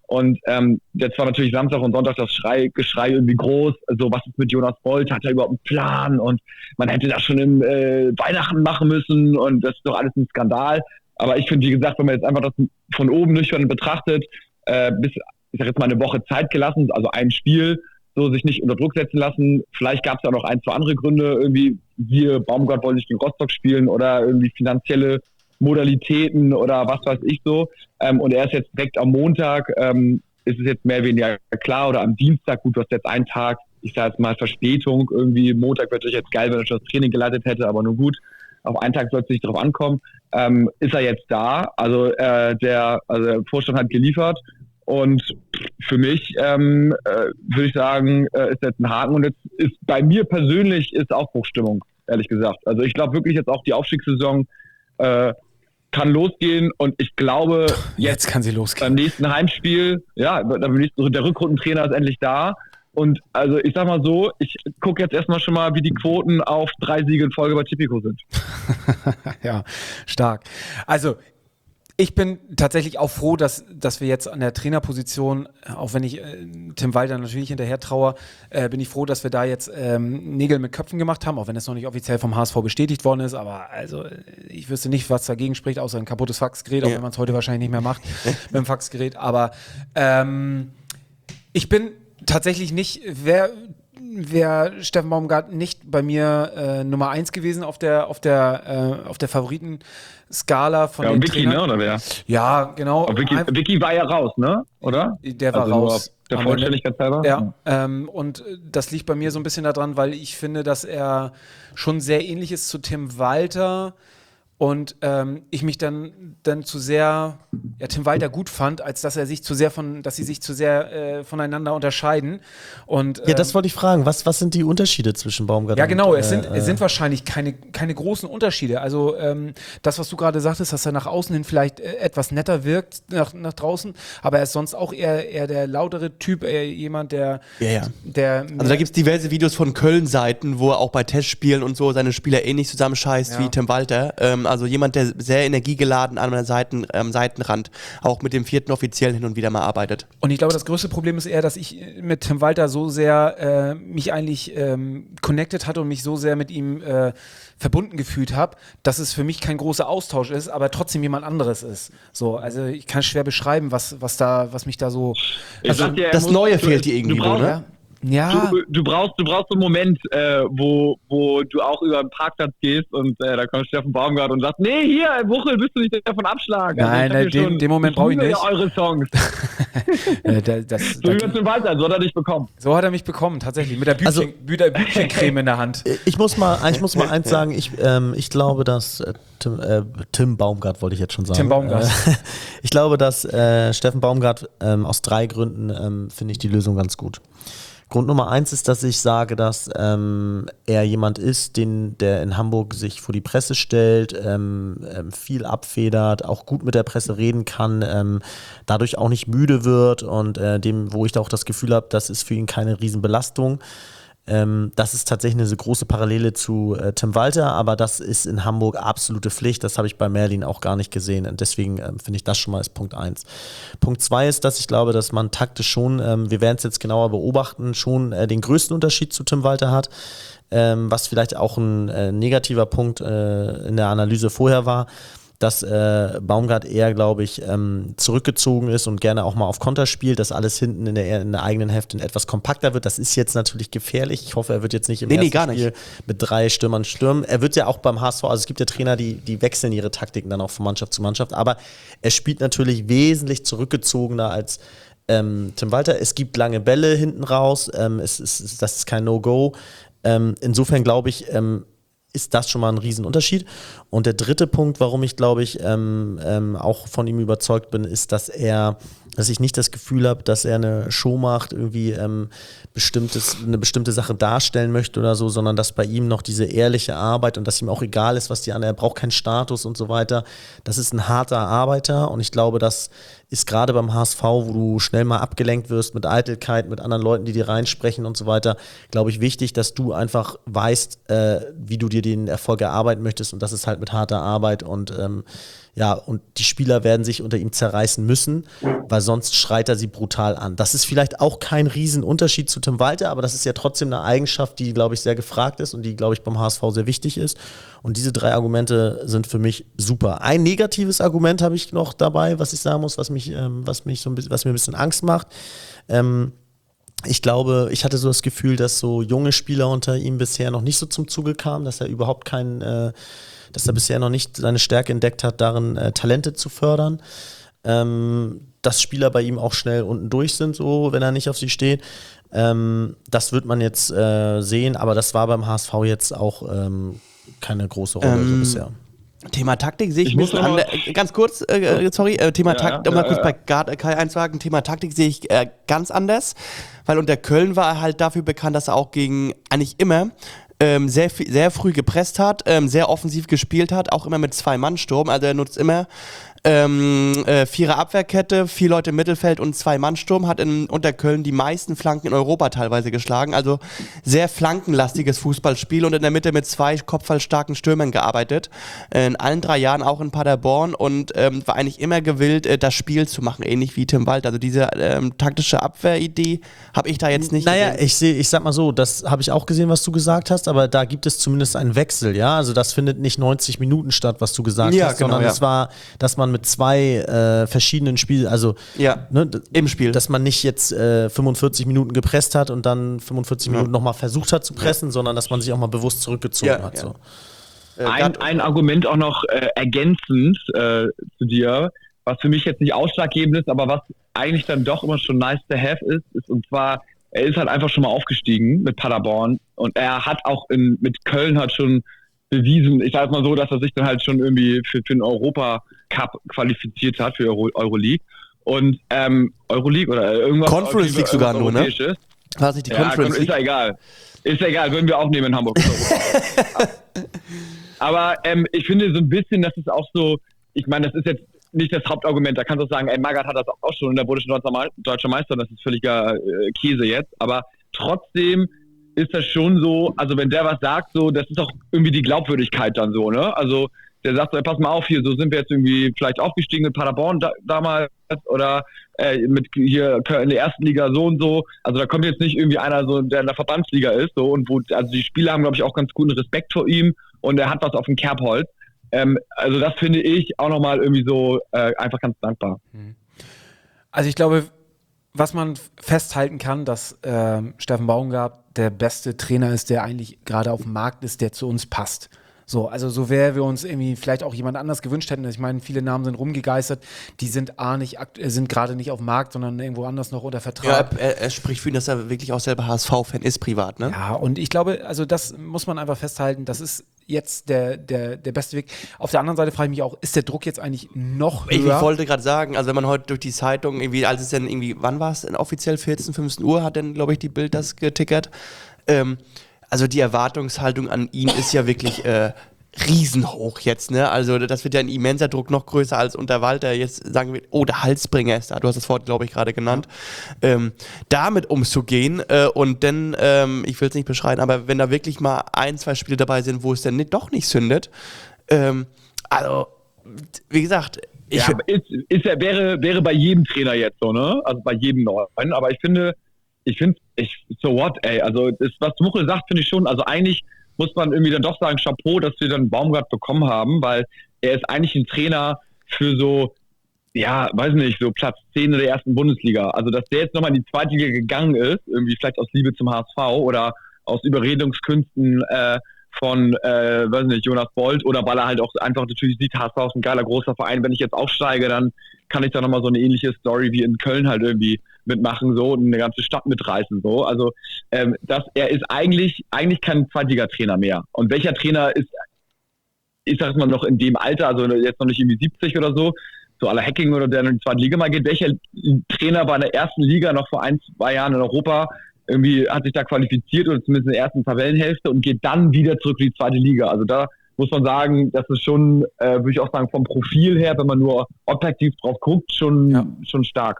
Und jetzt war natürlich Samstag und Sonntag das Geschrei irgendwie groß. So, was ist mit Jonas Bolt? Hat er überhaupt einen Plan? Und man hätte das schon im Weihnachten machen müssen und das ist doch alles ein Skandal. Aber ich finde, wie gesagt, wenn man jetzt einfach das von oben nüchtern betrachtet, bis, ich sag jetzt mal, eine Woche Zeit gelassen, also ein Spiel, so sich nicht unter Druck setzen lassen. Vielleicht gab es ja noch 1, 2 andere Gründe, irgendwie, siehe Baumgart wollte nicht gegen Rostock spielen oder irgendwie finanzielle Modalitäten oder was weiß ich so. Und er ist jetzt direkt am Montag, ist es jetzt mehr oder weniger klar, oder am Dienstag, gut, du hast jetzt einen Tag, ich sage jetzt mal Verspätung, irgendwie Montag wäre natürlich jetzt geil, wenn er schon das Training geleitet hätte, aber nun gut, auf einen Tag soll es nicht drauf ankommen. Ist er jetzt da, also der Vorstand hat geliefert und für mich würde ich sagen, ist jetzt ein Haken und jetzt ist bei mir persönlich ist Aufbruchsstimmung, ehrlich gesagt. Also ich glaube wirklich jetzt auch die Aufstiegssaison kann losgehen und ich glaube jetzt kann sie losgehen. Beim nächsten Heimspiel, ja, der Rückrundentrainer ist endlich da und also ich sag mal so, ich gucke jetzt erstmal schon mal, wie die Quoten auf 3 Siege in Folge bei Tipico sind. Ja, stark. Also ich bin tatsächlich auch froh, dass wir jetzt an der Trainerposition, auch wenn ich Tim Walter natürlich hinterher traue, bin ich froh, dass wir da jetzt Nägel mit Köpfen gemacht haben, auch wenn es noch nicht offiziell vom HSV bestätigt worden ist, aber also ich wüsste nicht, was dagegen spricht, außer ein kaputtes Faxgerät, auch wenn man es heute wahrscheinlich nicht mehr macht mit dem Faxgerät, aber ich bin tatsächlich nicht, wäre Steffen Baumgart nicht bei mir Nummer 1 gewesen auf der Favoritenskala von den Vicky, Trainern. ne, oder wer? Ja, genau. Vicky war ja raus, ne? Oder? Der war raus. Der Vollständigkeit halber? Ja, und das liegt bei mir so ein bisschen daran, weil ich finde, dass er schon sehr ähnlich ist zu Tim Walter und ich mich dann zu sehr Tim Walter gut fand, als dass sie sich zu sehr voneinander unterscheiden. Und, ja, das wollte ich fragen. Was sind die Unterschiede zwischen Baumgart und... Ja, genau. Und, es sind wahrscheinlich keine großen Unterschiede. Also das, was du gerade sagtest, dass er nach außen hin vielleicht etwas netter wirkt, nach draußen, aber er ist sonst auch eher der lautere Typ, eher jemand, der... der also da gibt es diverse Videos von Köln-Seiten, wo er auch bei Testspielen und so seine Spieler ähnlich zusammenscheißt wie Tim Walter. Also jemand, der sehr energiegeladen am Seitenrand auch mit dem 4. Offiziellen hin und wieder mal arbeitet. Und ich glaube, das größte Problem ist eher, dass ich mit Tim Walter so sehr mich eigentlich connected hatte und mich so sehr mit ihm verbunden gefühlt habe, dass es für mich kein großer Austausch ist, aber trotzdem jemand anderes ist. So, also ich kann schwer beschreiben, was mich da so... Also, das Neue fehlt dir irgendwie, ne? Ja. Du brauchst so einen Moment, wo du auch über den Parkplatz gehst und da kommt Steffen Baumgart und sagt, nee, hier, Wuchel, bist du nicht der von Abschlag? Nein, also den Moment brauche ich nicht. Eure Songs. So wie Tim Walter, so hat er dich bekommen. So hat er mich bekommen, tatsächlich, mit der Büchchencreme in der Hand. Ich muss mal eins sagen, ich glaube, dass Tim Baumgart wollte ich jetzt schon sagen. Tim Baumgart. Ich glaube, dass Steffen Baumgart aus 3 Gründen finde ich die Lösung ganz gut. Grund Nummer 1 ist, dass ich sage, dass er jemand ist, der in Hamburg sich vor die Presse stellt, viel abfedert, auch gut mit der Presse reden kann, dadurch auch nicht müde wird und wo ich da auch das Gefühl habe, das ist für ihn keine Riesenbelastung. Das ist tatsächlich eine so große Parallele zu Tim Walter, aber das ist in Hamburg absolute Pflicht. Das habe ich bei Merlin auch gar nicht gesehen. Und deswegen finde ich das schon mal als Punkt 1. Punkt 2 ist, dass ich glaube, dass man taktisch schon, wir werden es jetzt genauer beobachten, schon den größten Unterschied zu Tim Walter hat. Was vielleicht auch ein negativer Punkt in der Analyse vorher war, dass Baumgart eher, glaube ich, zurückgezogen ist und gerne auch mal auf Konter spielt, dass alles hinten in der eigenen Hälfte etwas kompakter wird. Das ist jetzt natürlich gefährlich. Ich hoffe, er wird jetzt nicht im ersten Spiel mit 3 Stürmern stürmen. Er wird ja auch beim HSV, also es gibt ja Trainer, die wechseln ihre Taktiken dann auch von Mannschaft zu Mannschaft, aber er spielt natürlich wesentlich zurückgezogener als Tim Walter. Es gibt lange Bälle hinten raus, das ist kein No-Go. Insofern glaube ich, ist das schon mal ein Riesenunterschied. Und der dritte Punkt, warum ich, glaube ich, auch von ihm überzeugt bin, ist, dass ich nicht das Gefühl habe, dass er eine Show macht, irgendwie eine bestimmte Sache darstellen möchte oder so, sondern dass bei ihm noch diese ehrliche Arbeit und dass ihm auch egal ist, was die anderen, er braucht keinen Status und so weiter. Das ist ein harter Arbeiter und ich glaube, das ist gerade beim HSV, wo du schnell mal abgelenkt wirst mit Eitelkeit, mit anderen Leuten, die dir reinsprechen und so weiter, glaube ich, wichtig, dass du einfach weißt, wie du dir den Erfolg erarbeiten möchtest und das ist halt mit harter Arbeit und Ja, und die Spieler werden sich unter ihm zerreißen müssen, weil sonst schreit er sie brutal an. Das ist vielleicht auch kein Riesenunterschied zu Tim Walter, aber das ist ja trotzdem eine Eigenschaft, die, glaube ich, sehr gefragt ist und die, glaube ich, beim HSV sehr wichtig ist. Und diese 3 Argumente sind für mich super. Ein negatives Argument habe ich noch dabei, was ich sagen muss, was mir ein bisschen Angst macht. Ich glaube, ich hatte so das Gefühl, dass so junge Spieler unter ihm bisher noch nicht so zum Zuge kamen, dass er überhaupt dass er bisher noch nicht seine Stärke entdeckt hat, darin Talente zu fördern. Dass Spieler bei ihm auch schnell unten durch sind, so wenn er nicht auf sie steht. Das wird man jetzt sehen, aber das war beim HSV jetzt auch keine große Rolle so bisher. Thema Taktik sehe ich ein bisschen anders. Ganz kurz, Thema Taktik, um mal kurz bei Kai einzuhaken, Thema Taktik sehe ich ganz anders, weil unter Köln war er halt dafür bekannt, dass er auch gegen eigentlich immer sehr früh gepresst hat, sehr offensiv gespielt hat, auch immer mit 2-Mann-Sturm, also er nutzt immer 4er Abwehrkette, 4 Leute im Mittelfeld und 2-Mann-Sturm, hat unter Köln die meisten Flanken in Europa teilweise geschlagen, also sehr flankenlastiges Fußballspiel und in der Mitte mit 2 kopfballstarken Stürmern gearbeitet, in allen 3 Jahren auch in Paderborn und war eigentlich immer gewillt, das Spiel zu machen, ähnlich wie Tim Walter, also diese taktische Abwehridee habe ich da jetzt nicht gesehen. Ich sag mal so, das habe ich auch gesehen, was du gesagt hast, aber da gibt es zumindest einen Wechsel, ja, also das findet nicht 90 Minuten statt, was du gesagt hast, sondern es war, dass man mit 2 verschiedenen Spielen, also im Spiel, dass man nicht jetzt 45 Minuten gepresst hat und dann 45 Minuten nochmal versucht hat zu pressen, sondern dass man sich auch mal bewusst zurückgezogen hat. So. Ein Argument auch noch ergänzend zu dir, was für mich jetzt nicht ausschlaggebend ist, aber was eigentlich dann doch immer schon nice to have ist und zwar, er ist halt einfach schon mal aufgestiegen mit Paderborn und er hat auch mit Köln halt schon bewiesen, ich sage mal so, dass er sich dann halt schon irgendwie für den Europa-Cup qualifiziert hat, für Euroleague. Und Euroleague oder irgendwas. Conference League sogar nur, ne? War es nicht die Conference League? Ist ja egal. Ist ja egal, würden wir auch nehmen in Hamburg. Aber ich finde so ein bisschen, das ist auch so, ich meine, das ist jetzt nicht das Hauptargument, da kannst du auch sagen, Magath hat das auch schon und da wurde schon deutscher Meister und das ist völliger Käse jetzt, aber trotzdem ist das schon so, also wenn der was sagt, so, das ist auch irgendwie die Glaubwürdigkeit dann so, ne? Also der sagt so, pass mal auf hier, so sind wir jetzt irgendwie vielleicht aufgestiegen mit Paderborn damals oder mit hier in der ersten Liga so und so. Also da kommt jetzt nicht irgendwie einer so, der in der Verbandsliga ist so und also die Spieler haben, glaube ich, auch ganz guten Respekt vor ihm und er hat was auf dem Kerbholz. Also das finde ich auch nochmal irgendwie so einfach ganz dankbar. Also ich glaube, was man festhalten kann, dass Steffen Baumgart der beste Trainer ist, der eigentlich gerade auf dem Markt ist, der zu uns passt. So, also so wäre wir uns irgendwie vielleicht auch jemand anders gewünscht hätten. Ich meine, viele Namen sind rumgegeistert, die sind sind gerade nicht auf dem Markt, sondern irgendwo anders noch unter Vertrag. Ja, er spricht für ihn, dass er wirklich auch selber HSV-Fan ist, privat, ne? Ja, und ich glaube, also das muss man einfach festhalten, das ist jetzt der beste Weg. Auf der anderen Seite frage ich mich auch, ist der Druck jetzt eigentlich noch höher? Ich wollte gerade sagen, also wenn man heute durch die Zeitung irgendwie, als es dann irgendwie, wann war es denn offiziell, 14, 15 Uhr, hat dann, glaube ich, die Bild das getickert. Also die Erwartungshaltung an ihn ist ja wirklich riesenhoch jetzt, ne? Also das wird ja ein immenser Druck, noch größer als unter Walter. Jetzt sagen wir, oh, der Halsbringer ist da. Du hast das Wort, glaube ich, gerade genannt. Damit umzugehen und dann, ich will es nicht beschreiben, aber wenn da wirklich mal 1, 2 Spiele dabei sind, wo es dann doch nicht zündet, also, wie gesagt, wäre bei jedem Trainer jetzt so, ne? Also bei jedem neuen. Aber ich finde, so what, ey. Also das, was Muchel sagt, finde ich schon, also eigentlich muss man irgendwie dann doch sagen, Chapeau, dass wir dann Baumgart bekommen haben, weil er ist eigentlich ein Trainer für so, ja, weiß nicht, so Platz 10 in der ersten Bundesliga. Also, dass der jetzt nochmal in die zweite Liga gegangen ist, irgendwie vielleicht aus Liebe zum HSV oder aus Überredungskünsten von, weiß nicht, Jonas Bolt oder weil er halt auch einfach natürlich sieht, HSV ist ein geiler, großer Verein. Wenn ich jetzt aufsteige, dann kann ich da nochmal so eine ähnliche Story wie in Köln halt irgendwie mitmachen so und eine ganze Stadt mitreißen so. Also er ist eigentlich kein Zweitligatrainer mehr. Und welcher Trainer ist, ich sag mal noch in dem Alter, also jetzt noch nicht irgendwie 70 oder so à la Hacking oder der in die zweite Liga mal geht, welcher Trainer war in der ersten Liga noch vor 1, 2 Jahren in Europa, irgendwie hat sich da qualifiziert oder zumindest in der ersten Tabellenhälfte und geht dann wieder zurück in die zweite Liga. Also da muss man sagen, das ist schon, würde ich auch sagen, vom Profil her, wenn man nur objektiv drauf guckt, schon stark.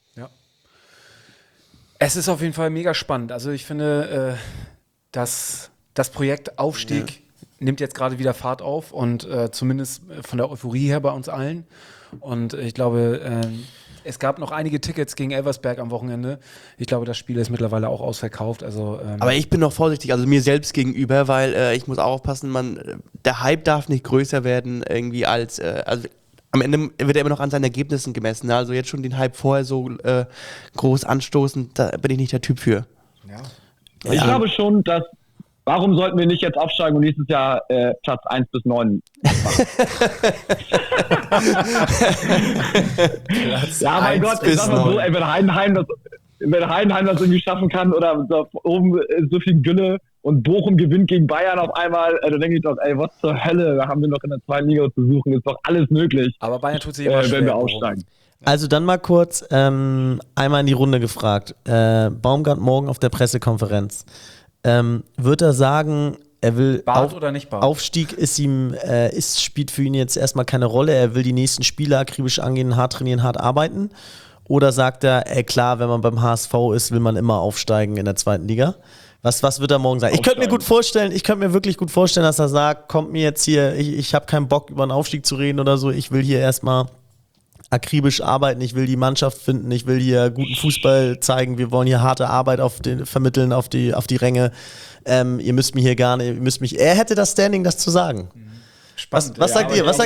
Es ist auf jeden Fall mega spannend. Also ich finde, dass das Projekt Aufstieg nimmt jetzt gerade wieder Fahrt auf und zumindest von der Euphorie her bei uns allen. Und ich glaube, es gab noch einige Tickets gegen Elversberg am Wochenende. Ich glaube, das Spiel ist mittlerweile auch ausverkauft. Also, aber ich bin noch vorsichtig, also mir selbst gegenüber, weil ich muss auch aufpassen, der Hype darf nicht größer werden irgendwie als, also am Ende wird er immer noch an seinen Ergebnissen gemessen. Ne? Also jetzt schon den Hype vorher so groß anstoßen, da bin ich nicht der Typ für. Ja. Ich glaube schon, dass warum sollten wir nicht jetzt aufsteigen und nächstes Jahr Platz 1 bis 9 machen? Ja, mein Gott, ich sag mal so, ey, wenn Heidenheim das irgendwie schaffen kann oder so oben so viel Gülle und Bochum gewinnt gegen Bayern auf einmal, dann denke ich doch, ey, was zur Hölle, da haben wir noch in der zweiten Liga zu suchen, ist doch alles möglich. Aber Bayern tut sich immer schwer, wenn wir aufsteigen. Also dann mal kurz einmal in die Runde gefragt. Baumgart morgen auf der Pressekonferenz. Wird er sagen, er will oder nicht Bart? Aufstieg spielt für ihn jetzt erstmal keine Rolle, er will die nächsten Spiele akribisch angehen, hart trainieren, hart arbeiten? Oder sagt er, klar, wenn man beim HSV ist, will man immer aufsteigen in der zweiten Liga? Was wird er morgen sagen? Ich könnte mir wirklich gut vorstellen, dass er sagt, kommt mir jetzt hier, ich habe keinen Bock über einen Aufstieg zu reden oder so, ich will hier erstmal akribisch arbeiten, ich will die Mannschaft finden, ich will hier guten Fußball zeigen, wir wollen hier harte Arbeit vermitteln auf die Ränge. Ihr müsst mir hier gar nicht, er hätte das Standing, das zu sagen. Spannend. Was sagt ihr?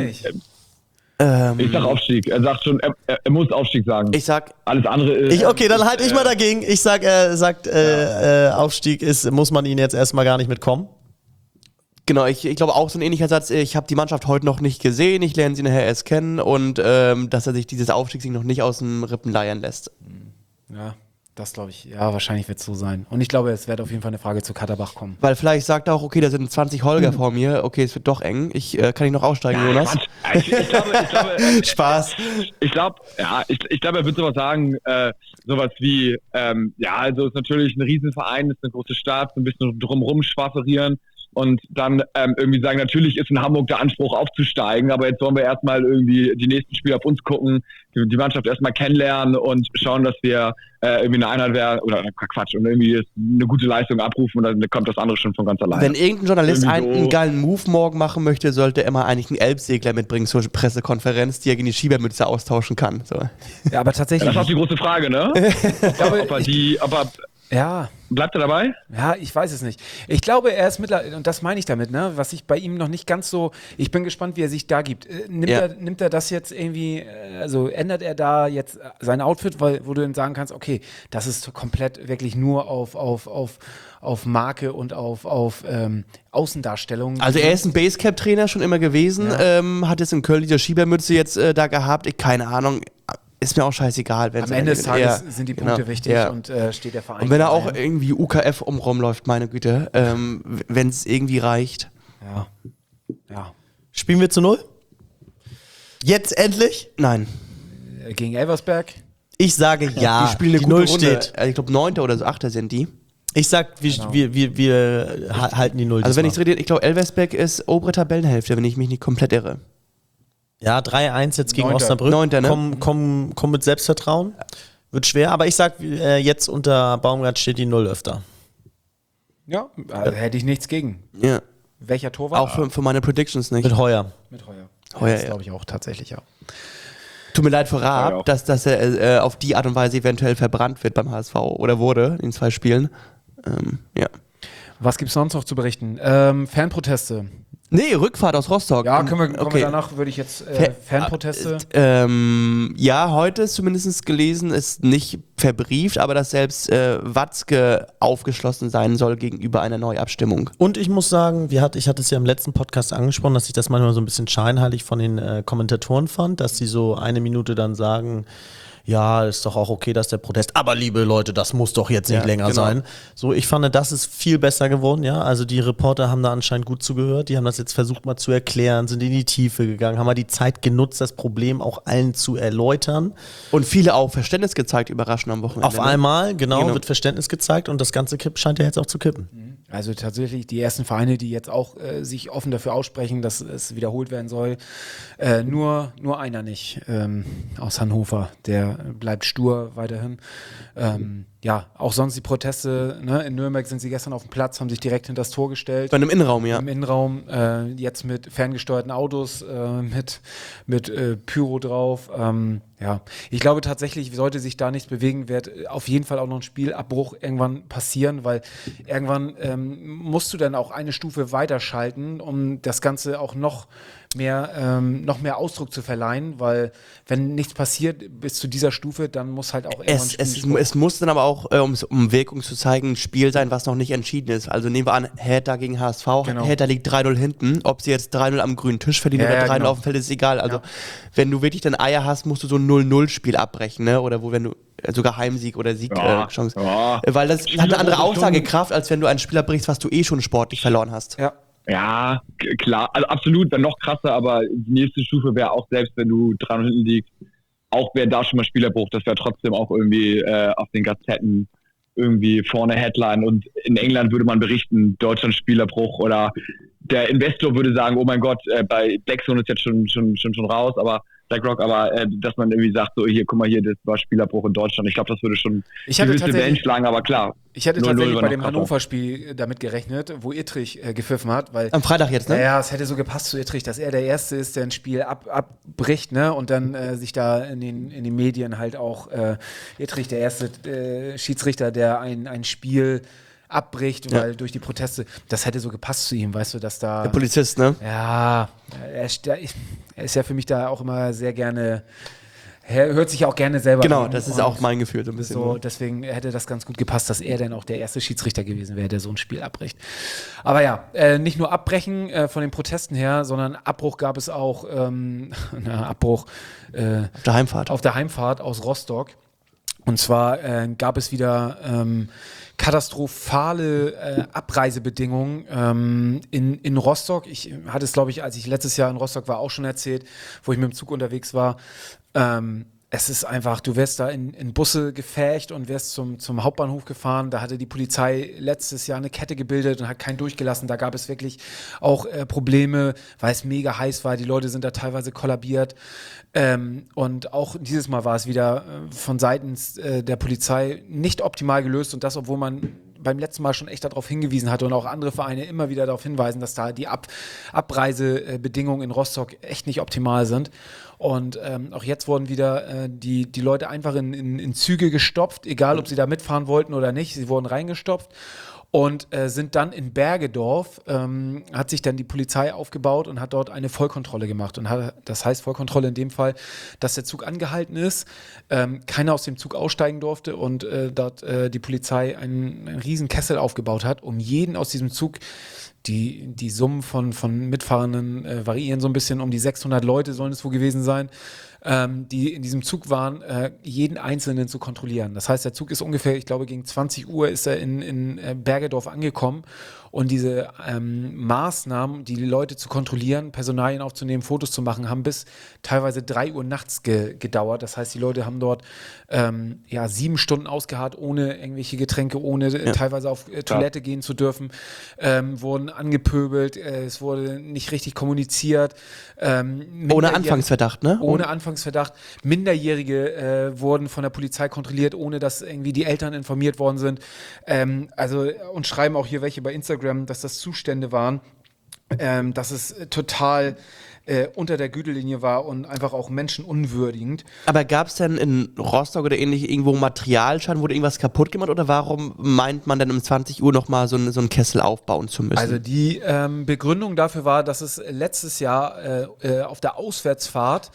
Ich sag Aufstieg. Er sagt schon, er muss Aufstieg sagen. Ich sag, alles andere ist. Okay, dann halte ich mal dagegen. Ich sag, er sagt, Aufstieg muss man ihn jetzt erstmal gar nicht mitkommen. Genau, ich glaube auch so ein ähnlicher Satz, ich habe die Mannschaft heute noch nicht gesehen, ich lerne sie nachher erst kennen und dass er sich dieses Aufstiegssieg noch nicht aus den Rippen leiern lässt. Ja, das glaube ich, ja, wahrscheinlich wird es so sein. Und ich glaube, es wird auf jeden Fall eine Frage zu Katterbach kommen. Weil vielleicht sagt er auch, okay, da sind 20 Holger vor mir, okay, es wird doch eng, kann ich noch aussteigen, Jonas? Ich glaube, Spaß. Ich glaube, er wird sowas sagen, sowas wie, also ist natürlich ein Riesenverein, ist eine große Stadt, so ein bisschen drumrum schwafferieren. Und dann irgendwie sagen, natürlich ist in Hamburg der Anspruch aufzusteigen, aber jetzt wollen wir erstmal irgendwie die nächsten Spiele auf uns gucken, die Mannschaft erstmal kennenlernen und schauen, dass wir irgendwie eine Einheit werden, oder Quatsch, und irgendwie eine gute Leistung abrufen und dann kommt das andere schon von ganz alleine. Wenn irgendein Journalist einen geilen Move morgen machen möchte, sollte er mal eigentlich einen Elbsegler mitbringen zur Pressekonferenz, die er gegen die Schiebermütze austauschen kann. So. Ja, aber tatsächlich. Das ist auch die große Frage, ne? Bleibt er dabei? Ja, ich weiß es nicht. Ich glaube, er ist mittlerweile, und das meine ich damit, ne, was ich bei ihm noch nicht ganz so, ich bin gespannt, wie er sich da gibt. Nimmt er das jetzt irgendwie, also ändert er da jetzt sein Outfit, wo du dann sagen kannst, okay, das ist komplett wirklich nur auf Marke und auf Außendarstellung. Also er ist ein Basecap-Trainer schon immer gewesen, hat jetzt in Köln diese Schiebermütze jetzt da gehabt, keine Ahnung. Ist mir auch scheißegal. Am Ende des Tages sind die Punkte wichtig und steht der Verein. Und wenn er auch irgendwie UKF rumläuft, meine Güte, wenn es irgendwie reicht. Ja. Spielen wir zu 0? Jetzt endlich? Nein. Gegen Elversberg? Ich sage ja. Die spielen eine die gute 0 Runde. steht. Ich glaube 9. oder so 8. sind die. Ich sag, wir halten die 0. Also wenn ich glaube Elversberg ist obere Tabellenhälfte, wenn ich mich nicht komplett irre. Ja, 3-1 jetzt gegen 9. Osnabrück. 9., ne? Komm mit Selbstvertrauen. Wird schwer, aber ich sag, jetzt unter Baumgart steht die 0 öfter. Ja, hätte ich nichts gegen. Ja. Welcher Torwart? Auch für meine Predictions nicht. Mit Heuer. Mit Heuer. Heuer, das glaube ich auch tatsächlich, ja. Tut mir leid für Raab, auch. dass er auf die Art und Weise eventuell verbrannt wird beim HSV oder wurde in 2 Spielen. Ja. Was gibt es sonst noch zu berichten? Fanproteste. Nee, Rückfahrt aus Rostock. Ja, kommen wir danach, würde ich jetzt Fanproteste. Ja, heute ist zumindest gelesen, ist nicht verbrieft, aber dass selbst Watzke aufgeschlossen sein soll gegenüber einer Neuabstimmung. Und ich muss sagen, ich hatte es ja im letzten Podcast angesprochen, dass ich das manchmal so ein bisschen scheinheilig von den Kommentatoren fand, dass sie so eine Minute dann sagen, ja, ist doch auch okay, dass der Protest, aber liebe Leute, das muss doch jetzt nicht länger sein. So, ich fand, das ist viel besser geworden, ja, also die Reporter haben da anscheinend gut zugehört, die haben das jetzt versucht mal zu erklären, sind in die Tiefe gegangen, haben mal die Zeit genutzt, das Problem auch allen zu erläutern. Und viele auch Verständnis gezeigt, überraschend am Wochenende. Auf einmal, genau, wird Verständnis gezeigt und das ganze scheint ja jetzt auch zu kippen. Also tatsächlich die ersten Vereine, die jetzt auch sich offen dafür aussprechen, dass es wiederholt werden soll. Nur einer nicht aus Hannover, der bleibt stur weiterhin. ja, auch sonst die Proteste, ne? In Nürnberg sind sie gestern auf dem Platz, haben sich direkt hinter das Tor gestellt. Bei einem Innenraum, ja. Im Innenraum, jetzt mit ferngesteuerten Autos, mit Pyro drauf. Ja, ich glaube tatsächlich, sollte sich da nichts bewegen, wird auf jeden Fall auch noch ein Spielabbruch irgendwann passieren, weil irgendwann musst du dann auch eine Stufe weiterschalten, um das Ganze auch noch mehr Ausdruck zu verleihen, weil wenn nichts passiert bis zu dieser Stufe, dann muss halt auch irgendwann es muss dann aber auch, um Wirkung zu zeigen, ein Spiel sein, was noch nicht entschieden ist. Also nehmen wir an, Hertha gegen HSV, Genau. Hertha liegt 3-0 hinten. Ob sie jetzt 3-0 am grünen Tisch verdienen oder 3-0 auf dem Feld, ist egal. Also wenn du wirklich dann Eier hast, musst du so ein 0-0-Spiel abbrechen, ne? Oder wenn du sogar Heimsieg oder Siegchance. Weil das hat eine andere Aussagekraft, als wenn du ein Spiel abbrichst, was du eh schon sportlich verloren hast. Ja, klar, also absolut, dann noch krasser, aber die nächste Stufe wäre auch, selbst wenn du 3 hinten liegst, auch wäre da schon mal Spielerbruch, das wäre trotzdem auch irgendwie auf den Gazetten irgendwie vorne Headline, und in England würde man berichten, Deutschland Spielerbruch, oder der Investor würde sagen, oh mein Gott, bei Blackstone ist jetzt schon raus, aber BlackRock, aber dass man irgendwie sagt, so hier, guck mal hier, das war Spielerbruch in Deutschland. Ich glaube, das würde schon gewisse Wellen schlagen, aber klar. Ich hätte tatsächlich bei dem Hannover-Spiel damit gerechnet, wo Ittrich gepfiffen hat, weil am Freitag jetzt, ne? Ja, es hätte so gepasst zu Ittrich, dass er der Erste ist, der ein Spiel abbricht, ne? Und dann sich da in den Medien halt auch Ittrich, der erste Schiedsrichter, der ein Spiel abbricht, weil durch die Proteste, das hätte so gepasst zu ihm, weißt du, dass da... Der Polizist, ne? Ja, er ist ja für mich da auch immer sehr gerne, er hört sich auch gerne selber Genau, an. das ist auch mein Gefühl so ein bisschen. So, deswegen hätte das ganz gut gepasst, dass er dann auch der erste Schiedsrichter gewesen wäre, der so ein Spiel abbricht. Aber ja, nicht nur Abbrechen von den Protesten her, sondern Abbruch gab es auch, Abbruch auf der Heimfahrt aus Rostock. Und zwar gab es wieder katastrophale Abreisebedingungen in Rostock. Ich hatte es, glaube ich, als ich letztes Jahr in Rostock war, auch schon erzählt, wo ich mit dem Zug unterwegs war. Es ist einfach, du wirst da in Busse gefächt und wirst zum Hauptbahnhof gefahren. Da hatte die Polizei letztes Jahr eine Kette gebildet und hat keinen durchgelassen. Da gab es wirklich auch Probleme, weil es mega heiß war. Die Leute sind da teilweise kollabiert. Und auch dieses Mal war es wieder von seitens der Polizei nicht optimal gelöst. Und das, obwohl man beim letzten Mal schon echt darauf hingewiesen hatte und auch andere Vereine immer wieder darauf hinweisen, dass da die Abreisebedingungen in Rostock echt nicht optimal sind. Und auch jetzt wurden wieder die Leute einfach in Züge gestopft, egal ob sie da mitfahren wollten oder nicht. Sie wurden reingestopft und sind dann in Bergedorf, hat sich dann die Polizei aufgebaut und hat dort eine Vollkontrolle gemacht. Und das heißt Vollkontrolle in dem Fall, dass der Zug angehalten ist, keiner aus dem Zug aussteigen durfte und dort die Polizei einen riesen Kessel aufgebaut hat, um jeden aus diesem Zug, die Summen von Mitfahrenden variieren so ein bisschen, um die 600 Leute sollen es wohl gewesen sein, die in diesem Zug waren, jeden Einzelnen zu kontrollieren. Das heißt, der Zug ist ungefähr, ich glaube, gegen 20 Uhr ist er in Bergedorf angekommen. Und diese Maßnahmen, die Leute zu kontrollieren, Personalien aufzunehmen, Fotos zu machen, haben bis teilweise 3 Uhr nachts gedauert. Das heißt, die Leute haben dort 7 Stunden ausgeharrt, ohne irgendwelche Getränke, ohne teilweise auf Toilette gehen zu dürfen, wurden angepöbelt, es wurde nicht richtig kommuniziert. Ohne Anfangsverdacht, ne? Ohne Anfangsverdacht. Minderjährige wurden von der Polizei kontrolliert, ohne dass irgendwie die Eltern informiert worden sind. Und schreiben auch hier welche bei Instagram, dass das Zustände waren, dass es total unter der Gürtellinie war und einfach auch menschenunwürdigend. Aber gab es denn in Rostock oder ähnlich irgendwo Materialschaden, wurde irgendwas kaputt gemacht, oder warum meint man dann um 20 Uhr nochmal so einen Kessel aufbauen zu müssen? Also die Begründung dafür war, dass es letztes Jahr auf der Auswärtsfahrt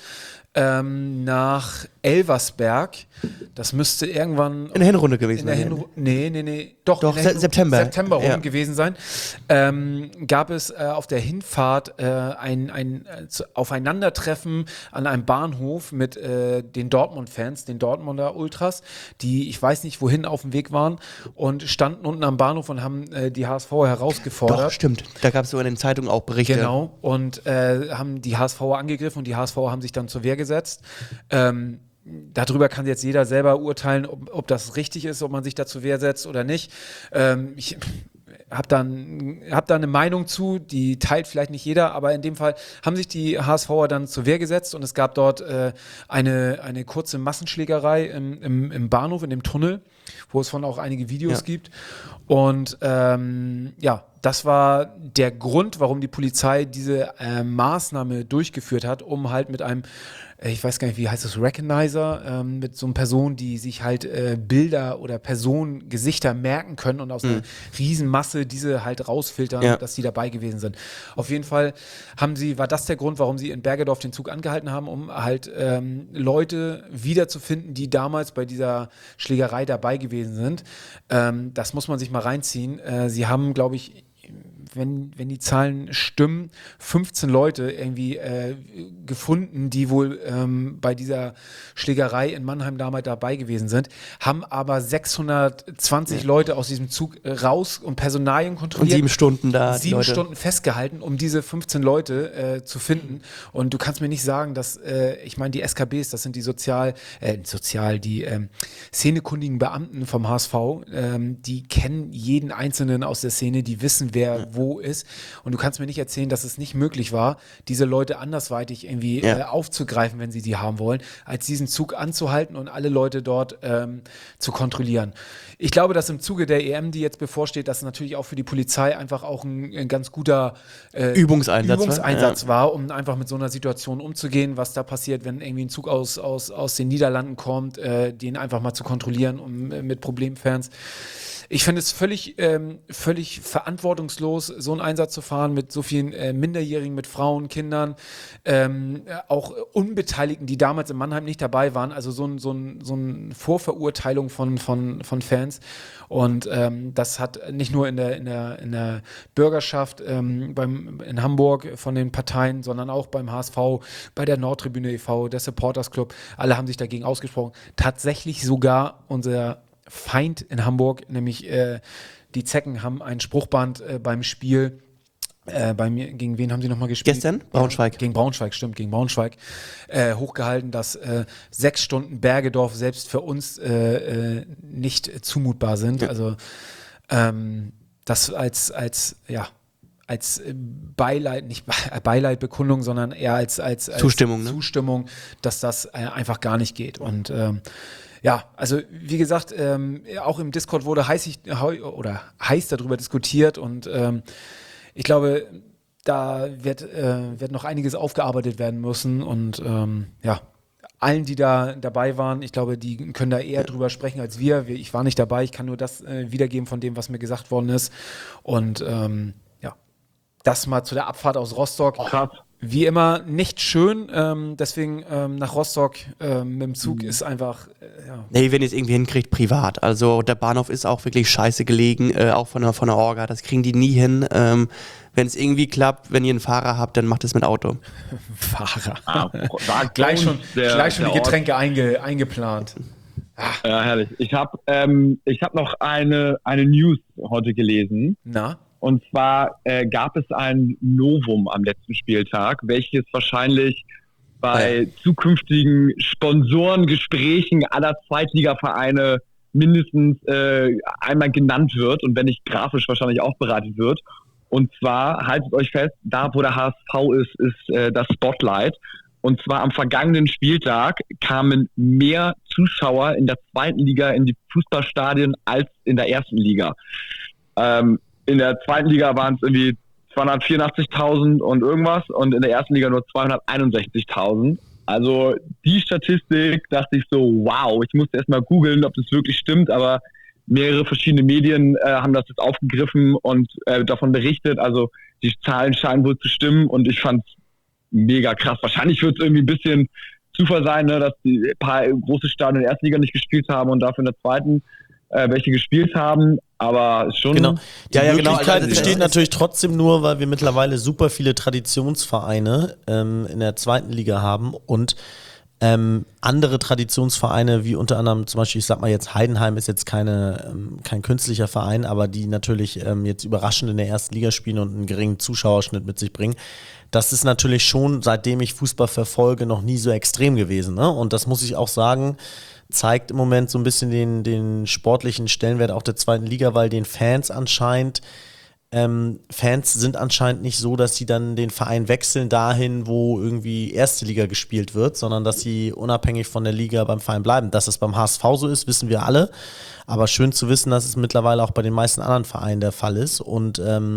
nach Elversberg, das müsste irgendwann in der Hinrunde gewesen sein. Doch September rum gewesen sein. Gab es auf der Hinfahrt ein Aufeinandertreffen an einem Bahnhof mit den Dortmund-Fans, den Dortmunder Ultras, die ich weiß nicht wohin auf dem Weg waren und standen unten am Bahnhof und haben die HSV herausgefordert. Doch, stimmt. Da gab es so in den Zeitungen auch Berichte. Genau. Und haben die HSV angegriffen und die HSV haben sich dann zur Wehr gesetzt. Darüber kann jetzt jeder selber urteilen, ob das richtig ist, ob man sich da zur Wehr setzt oder nicht. hab da eine Meinung zu, die teilt vielleicht nicht jeder, aber in dem Fall haben sich die HSVer dann zur Wehr gesetzt und es gab dort eine kurze Massenschlägerei im Bahnhof, in dem Tunnel, wo es von auch einige Videos gibt. Und das war der Grund, warum die Polizei diese Maßnahme durchgeführt hat, um halt mit einem, ich weiß gar nicht, wie heißt das, Recognizer, mit so einer Person, die sich halt Bilder oder Personen, Gesichter merken können und aus einer riesen Masse diese halt rausfiltern, dass die dabei gewesen sind. Auf jeden Fall war das der Grund, warum sie in Bergedorf den Zug angehalten haben, um halt Leute wiederzufinden, die damals bei dieser Schlägerei dabei gewesen sind. Das muss man sich mal reinziehen. Sie haben, glaube ich, wenn die Zahlen stimmen, 15 Leute irgendwie gefunden, die wohl bei dieser Schlägerei in Mannheim damals dabei gewesen sind, haben aber 620 Leute aus diesem Zug raus und Personalien kontrolliert. Und 7 Stunden da. 7 Stunden festgehalten, um diese 15 Leute zu finden. Und du kannst mir nicht sagen, dass, ich meine, die SKBs, das sind die die szenekundigen Beamten vom HSV, die kennen jeden Einzelnen aus der Szene, die wissen, wer wo ist. Und du kannst mir nicht erzählen, dass es nicht möglich war, diese Leute andersweitig irgendwie aufzugreifen, wenn sie die haben wollen, als diesen Zug anzuhalten und alle Leute dort zu kontrollieren. Ich glaube, dass im Zuge der EM, die jetzt bevorsteht, das natürlich auch für die Polizei einfach auch ein ganz guter Übungseinsatz war, um einfach mit so einer Situation umzugehen, was da passiert, wenn irgendwie ein Zug aus den Niederlanden kommt, den einfach mal zu kontrollieren mit Problemfans. Ich finde es völlig verantwortungslos, so einen Einsatz zu fahren mit so vielen Minderjährigen, mit Frauen, Kindern, auch Unbeteiligten, die damals in Mannheim nicht dabei waren. Also so eine Vorverurteilung von Fans. Und das hat nicht nur in der Bürgerschaft in Hamburg von den Parteien, sondern auch beim HSV, bei der Nordtribüne e.V., der Supporters Club, alle haben sich dagegen ausgesprochen. Tatsächlich sogar unser Feind in Hamburg, nämlich die Zecken, haben ein Spruchband beim Spiel, gegen wen haben sie nochmal gespielt? Gestern? Braunschweig. Gegen Braunschweig, hochgehalten, dass 6 Stunden Bergedorf selbst für uns nicht zumutbar sind. Also das als Beileid, nicht Beileidbekundung, sondern eher als Zustimmung, Zustimmung, dass das einfach gar nicht geht. Und also wie gesagt, auch im Discord wurde heiß darüber diskutiert und ich glaube, da wird noch einiges aufgearbeitet werden müssen und allen, die da dabei waren, ich glaube, die können da eher drüber sprechen als wir. Ich war nicht dabei, ich kann nur das wiedergeben von dem, was mir gesagt worden ist und das mal zu der Abfahrt aus Rostock. Krass. Wie immer nicht schön, deswegen nach Rostock mit dem Zug ist einfach, Nee, wenn ihr es irgendwie hinkriegt, privat. Also der Bahnhof ist auch wirklich scheiße gelegen, auch von der Orga, das kriegen die nie hin. Wenn es irgendwie klappt, wenn ihr einen Fahrer habt, dann macht es mit Auto. Fahrer. Gleich schon die Getränke eingeplant. Ja, herrlich. Ich hab noch eine News heute gelesen. Na? Und zwar gab es ein Novum am letzten Spieltag, welches wahrscheinlich bei zukünftigen Sponsorengesprächen aller Zweitligavereine mindestens einmal genannt wird und wenn nicht grafisch wahrscheinlich auch bereitet wird. Und zwar, haltet euch fest, da wo der HSV ist das Spotlight. Und zwar am vergangenen Spieltag kamen mehr Zuschauer in der zweiten Liga in die Fußballstadien als in der ersten Liga. In der zweiten Liga waren es irgendwie 284.000 und irgendwas und in der ersten Liga nur 261.000. Also die Statistik dachte ich so, wow, ich musste erstmal googeln, ob das wirklich stimmt, aber mehrere verschiedene Medien haben das jetzt aufgegriffen und davon berichtet. Also die Zahlen scheinen wohl zu stimmen und ich fand es mega krass. Wahrscheinlich wird es irgendwie ein bisschen Zufall sein, ne, dass die ein paar große Stadien in der ersten Liga nicht gespielt haben und dafür in der zweiten welche gespielt haben, aber schon... Genau. Die Möglichkeit Also besteht natürlich trotzdem nur, weil wir mittlerweile super viele Traditionsvereine in der zweiten Liga haben und andere Traditionsvereine, wie unter anderem zum Beispiel, ich sag mal jetzt Heidenheim ist jetzt kein künstlicher Verein, aber die natürlich jetzt überraschend in der ersten Liga spielen und einen geringen Zuschauerschnitt mit sich bringen. Das ist natürlich schon, seitdem ich Fußball verfolge, noch nie so extrem gewesen. Ne? Und das muss ich auch sagen, zeigt im Moment so ein bisschen den sportlichen Stellenwert auch der zweiten Liga, weil den Fans anscheinend Fans sind anscheinend nicht so, dass sie dann den Verein wechseln dahin, wo irgendwie erste Liga gespielt wird, sondern dass sie unabhängig von der Liga beim Verein bleiben. Dass es beim HSV so ist, wissen wir alle. Aber schön zu wissen, dass es mittlerweile auch bei den meisten anderen Vereinen der Fall ist. Und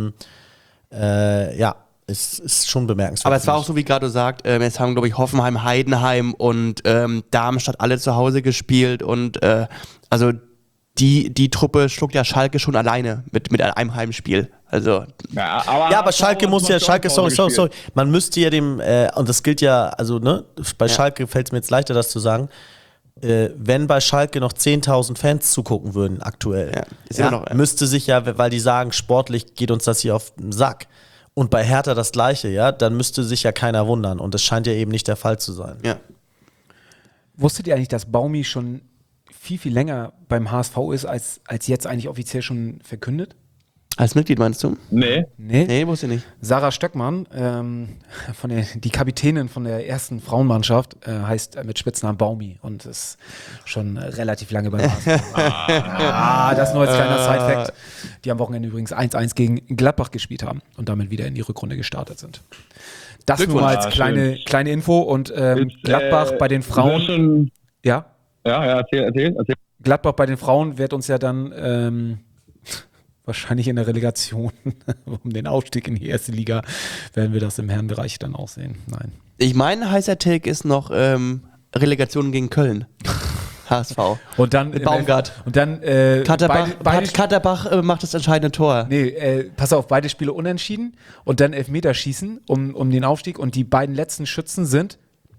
es ist schon bemerkenswert. Aber es war auch so, wie gerade sagt, jetzt haben, glaube ich, Hoffenheim, Heidenheim und Darmstadt alle zu Hause gespielt. Und also die Truppe schluckt ja Schalke schon alleine mit einem Heimspiel. Also aber Schalke muss ja, sorry. Man müsste ja dem, und das gilt ja, also ne, bei Schalke fällt es mir jetzt leichter, das zu sagen, wenn bei Schalke noch 10.000 Fans zugucken würden aktuell, müsste sich ja, weil die sagen, sportlich geht uns das hier auf den Sack. Und bei Hertha das Gleiche, ja, dann müsste sich ja keiner wundern. Und das scheint ja eben nicht der Fall zu sein. Ja. Wusstet ihr eigentlich, dass Baumi schon viel, viel länger beim HSV ist, als jetzt eigentlich offiziell schon verkündet? Als Mitglied meinst du? Nee, wusste ich nicht. Sarah Stöckmann, die Kapitänin von der ersten Frauenmannschaft, heißt mit Spitznamen Baumi und ist schon relativ lange beim HSV. Das nur als kleiner Side-Fact, die am Wochenende übrigens 1-1 gegen Gladbach gespielt haben und damit wieder in die Rückrunde gestartet sind. Das nur mal als kleine Info und Gladbach bei den Frauen. Ja, erzähl. Gladbach bei den Frauen wird uns ja dann wahrscheinlich in der Relegation um den Aufstieg in die erste Liga werden wir das im Herrenbereich dann auch sehen. Nein. Ich meine, heißer Take ist noch Relegation gegen Köln. HSV. Und dann mit Baumgart. Und dann Katterbach macht das entscheidende Tor. Nee, pass auf, beide Spiele unentschieden und dann Elfmeterschießen um den Aufstieg und die beiden letzten Schützen sind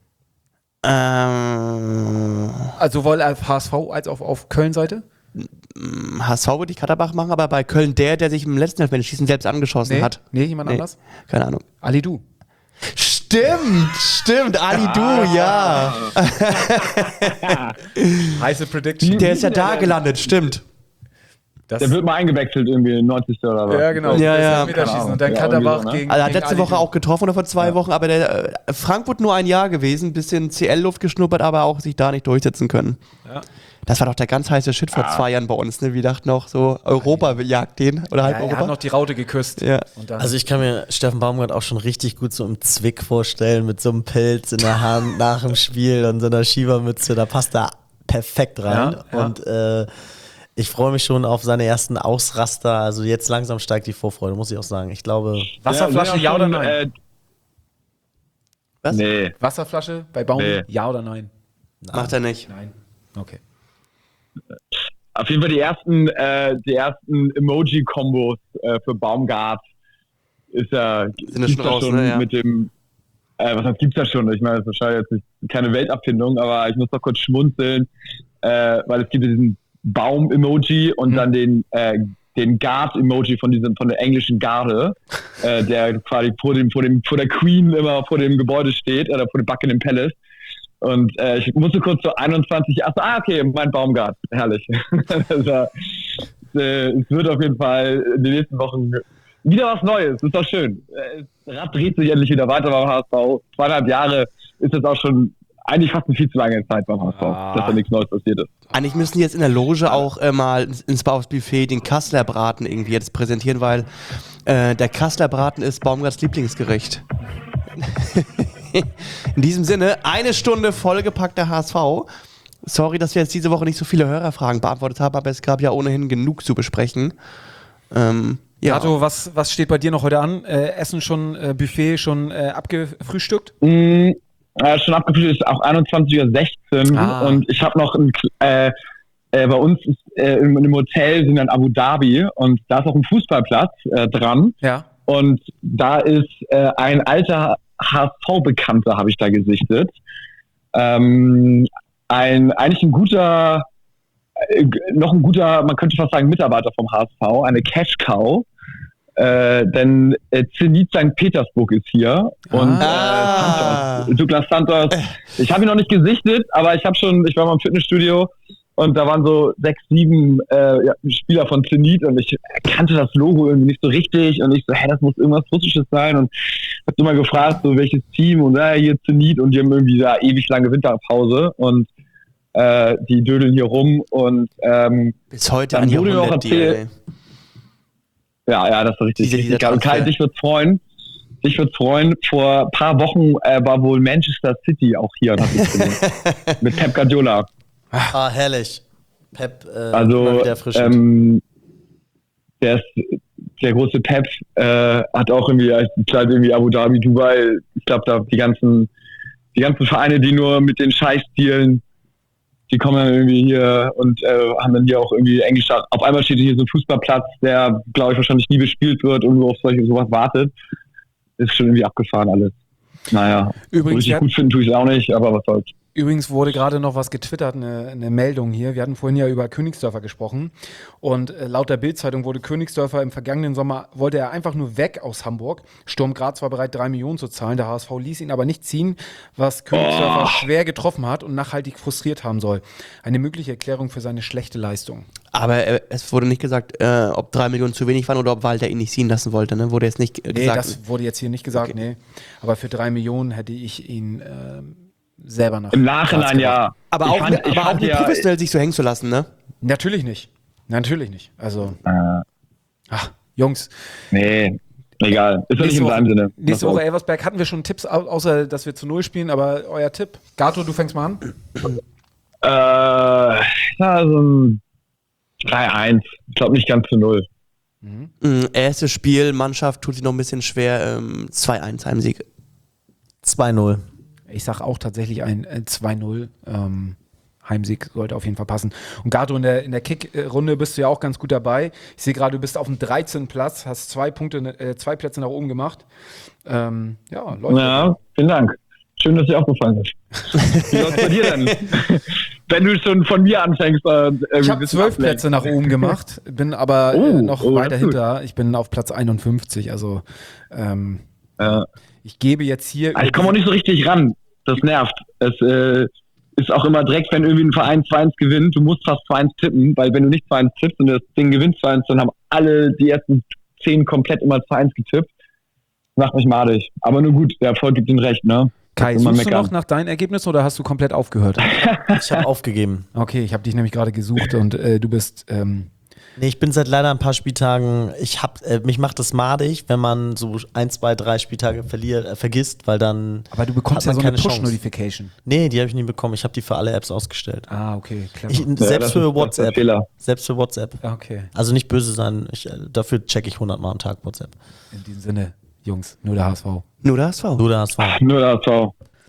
also sowohl auf HSV als auch auf Köln-Seite? HSV würde ich Katterbach machen, aber bei Köln der sich im letzten Elfmeterschießen selbst angeschossen hat. Nee, jemand anders? Keine Ahnung. Ali Du. Stimmt, Ali Du, ja. Heiße Prediction. Der ist ja da gelandet, stimmt. Der wird mal eingewechselt irgendwie 90. oder was. Ja, genau. Ja. Und dann Katterbach gegen Also hat letzte Ali Woche Du. auch getroffen oder vor 2 Wochen, aber der Frankfurt nur ein Jahr gewesen, bisschen CL-Luft geschnuppert, aber auch sich da nicht durchsetzen können. Ja. Das war doch der ganz heiße Shit vor 2 Jahren bei uns, ne? Wir dachten noch so, Europa jagt den oder halb Er Europa. hat noch die Raute geküsst. Ja. Und dann Also ich kann mir Steffen Baumgart auch schon richtig gut so im Zwick vorstellen, mit so einem Pilz in der Hand nach dem Spiel und so einer Schiebermütze, da passt er perfekt rein. Ja. Und ich freue mich schon auf seine ersten Ausraster, also jetzt langsam steigt die Vorfreude, muss ich auch sagen. Ich glaube... Wasserflasche, ja oder nein? Was? Nee. Wasserflasche bei Baumi, Nee. ja oder nein? Macht er nicht. Nein. Okay. Auf jeden Fall die ersten Emoji-Kombos für Baumgart sind ja schon raus, ne? Ja. Mit dem was heißt, gibt's da schon? Ich meine, das ist wahrscheinlich jetzt nicht, keine Weltabfindung, aber ich muss doch kurz schmunzeln, weil es gibt diesen Baum-Emoji und dann den Guard-Emoji von der englischen Garde, der quasi vor der Queen immer vor dem Gebäude steht, oder vor dem Buckingham Palace. Und ich musste kurz so 21, okay, mein Baumgart, herrlich. Also, es wird auf jeden Fall in den nächsten Wochen wieder was Neues, ist doch schön. Das Rad dreht sich endlich wieder weiter beim HSV. 2,5 Jahre ist jetzt auch schon eigentlich fast eine viel zu lange Zeit beim HSV, dass da nichts Neues passiert ist. Eigentlich müssen die jetzt in der Loge auch mal ins Buffet den Kasseler Braten irgendwie jetzt präsentieren, weil der Kasseler Braten ist Baumgarts Lieblingsgericht. In diesem Sinne, 1 Stunde vollgepackter HSV. Sorry, dass wir jetzt diese Woche nicht so viele Hörerfragen beantwortet haben, aber es gab ja ohnehin genug zu besprechen. Gato, was steht bei dir noch heute an? Essen schon, Buffet schon abgefrühstückt? Schon abgefrühstückt, ist auch 21:16 Uhr und ich habe noch bei uns ist, im Hotel sind wir in Abu Dhabi und da ist auch ein Fußballplatz dran. Ja. Und da ist ein alter HSV-Bekannter, habe ich da gesichtet. Eigentlich ein guter, man könnte fast sagen, Mitarbeiter vom HSV, eine Cash-Cow. Denn Zenit St. Petersburg ist hier und Douglas Santos, ich habe ihn noch nicht gesichtet, aber ich war mal im Fitnessstudio und da waren so 6, 7 Spieler von Zenit und ich kannte das Logo irgendwie nicht so richtig und ich so, das muss irgendwas Russisches sein und hab immer gefragt, so welches Team und hier Zenit und die haben irgendwie da ewig lange Winterpause und die dödeln hier rum und bis heute dann an die wurde mir auch 100 erzählt, Ja, das war richtig. Dieser geil. Und Kai, dich würde freuen. Vor ein paar Wochen war wohl Manchester City auch hier. Hab ich gesehen. Mit Pep Guardiola. Ah, herrlich. Pep, Also, wieder erfrischend. der große Pep hat auch irgendwie Abu Dhabi, Dubai. Ich glaube, da die ganzen Vereine, die nur mit den Scheiß dealen, die kommen dann irgendwie hier und haben dann hier auch irgendwie Englisch. Auf einmal steht hier so ein Fußballplatz, der, glaube ich, wahrscheinlich nie bespielt wird und nur auf sowas wartet. Ist schon irgendwie abgefahren alles. Naja, Übrigens, richtig gut finden tue ich es auch nicht, aber was soll's. Übrigens wurde gerade noch was getwittert, eine Meldung hier. Wir hatten vorhin ja über Königsdörfer gesprochen und laut der Bild-Zeitung wurde Königsdörfer im vergangenen Sommer, wollte er einfach nur weg aus Hamburg. Sturm Graz war bereit, 3 Millionen zu zahlen. Der HSV ließ ihn aber nicht ziehen, was Königsdörfer schwer getroffen hat und nachhaltig frustriert haben soll. Eine mögliche Erklärung für seine schlechte Leistung. Aber es wurde nicht gesagt, ob 3 Millionen zu wenig waren oder ob Walter ihn nicht ziehen lassen wollte. Ne? Wurde jetzt nicht gesagt. Nee, das wurde jetzt hier nicht gesagt, okay. Nee. Aber für 3 Millionen hätte ich ihn selber nach. Im Nachhinein ja. Aber auch nicht professionell sich so hängen zu lassen, ne? Natürlich nicht. Also. Jungs. Nee, egal. Ist doch nicht in seinem Sinne. Nächste Woche Elversberg hatten wir schon Tipps, außer dass wir zu 0 spielen, aber euer Tipp. Gato, du fängst mal an. So ein 3-1. Ich glaube nicht ganz zu 0. Erstes Spiel, Mannschaft tut sich noch ein bisschen schwer. 2-1 Heimsieg. 2-0. Ich sag auch tatsächlich ein 2-0. Heimsieg sollte auf jeden Fall passen. Und Gato, in der Kick-Runde bist du ja auch ganz gut dabei. Ich sehe gerade, du bist auf dem 13. Platz, hast 2 Plätze nach oben gemacht. Läuft. Ja, vielen Dank. Schön, dass dir aufgefallen ist. Wie läuft's bei dir denn? Wenn du schon von mir anfängst. Ich habe 12 Plätze nach oben gemacht, bin aber noch weiter hinter. Ich bin auf Platz 51. Also ich gebe jetzt hier. Ich komme auch nicht so richtig ran. Das nervt. Es ist auch immer direkt, wenn irgendwie ein Verein 2-1 gewinnt, du musst fast 2-1 tippen, weil wenn du nicht 2-1 tippst und das Ding gewinnt 2-1, dann haben alle die ersten 10 komplett immer 2-1 getippt. Macht mich madig. Aber nur gut, der Erfolg gibt ihnen recht, ne? Kai, suchst du noch nach deinen Ergebnissen oder hast du komplett aufgehört? Ich habe aufgegeben. Okay, ich habe dich nämlich gerade gesucht und du bist... Nee, ich bin seit leider ein paar Spieltagen, mich macht das madig, wenn man so 1, 2, 3 Spieltage vergisst, weil dann. Aber du bekommst ja so eine Push-Notification. Nee, die habe ich nie bekommen. Ich habe die für alle Apps ausgestellt. Ah, okay, clever. Selbst für WhatsApp. Okay. Also nicht böse sein, dafür checke ich 100 Mal am Tag WhatsApp. In diesem Sinne, Jungs, nur der HSV. Nur der HSV. Nur der HSV. Nur der HSV.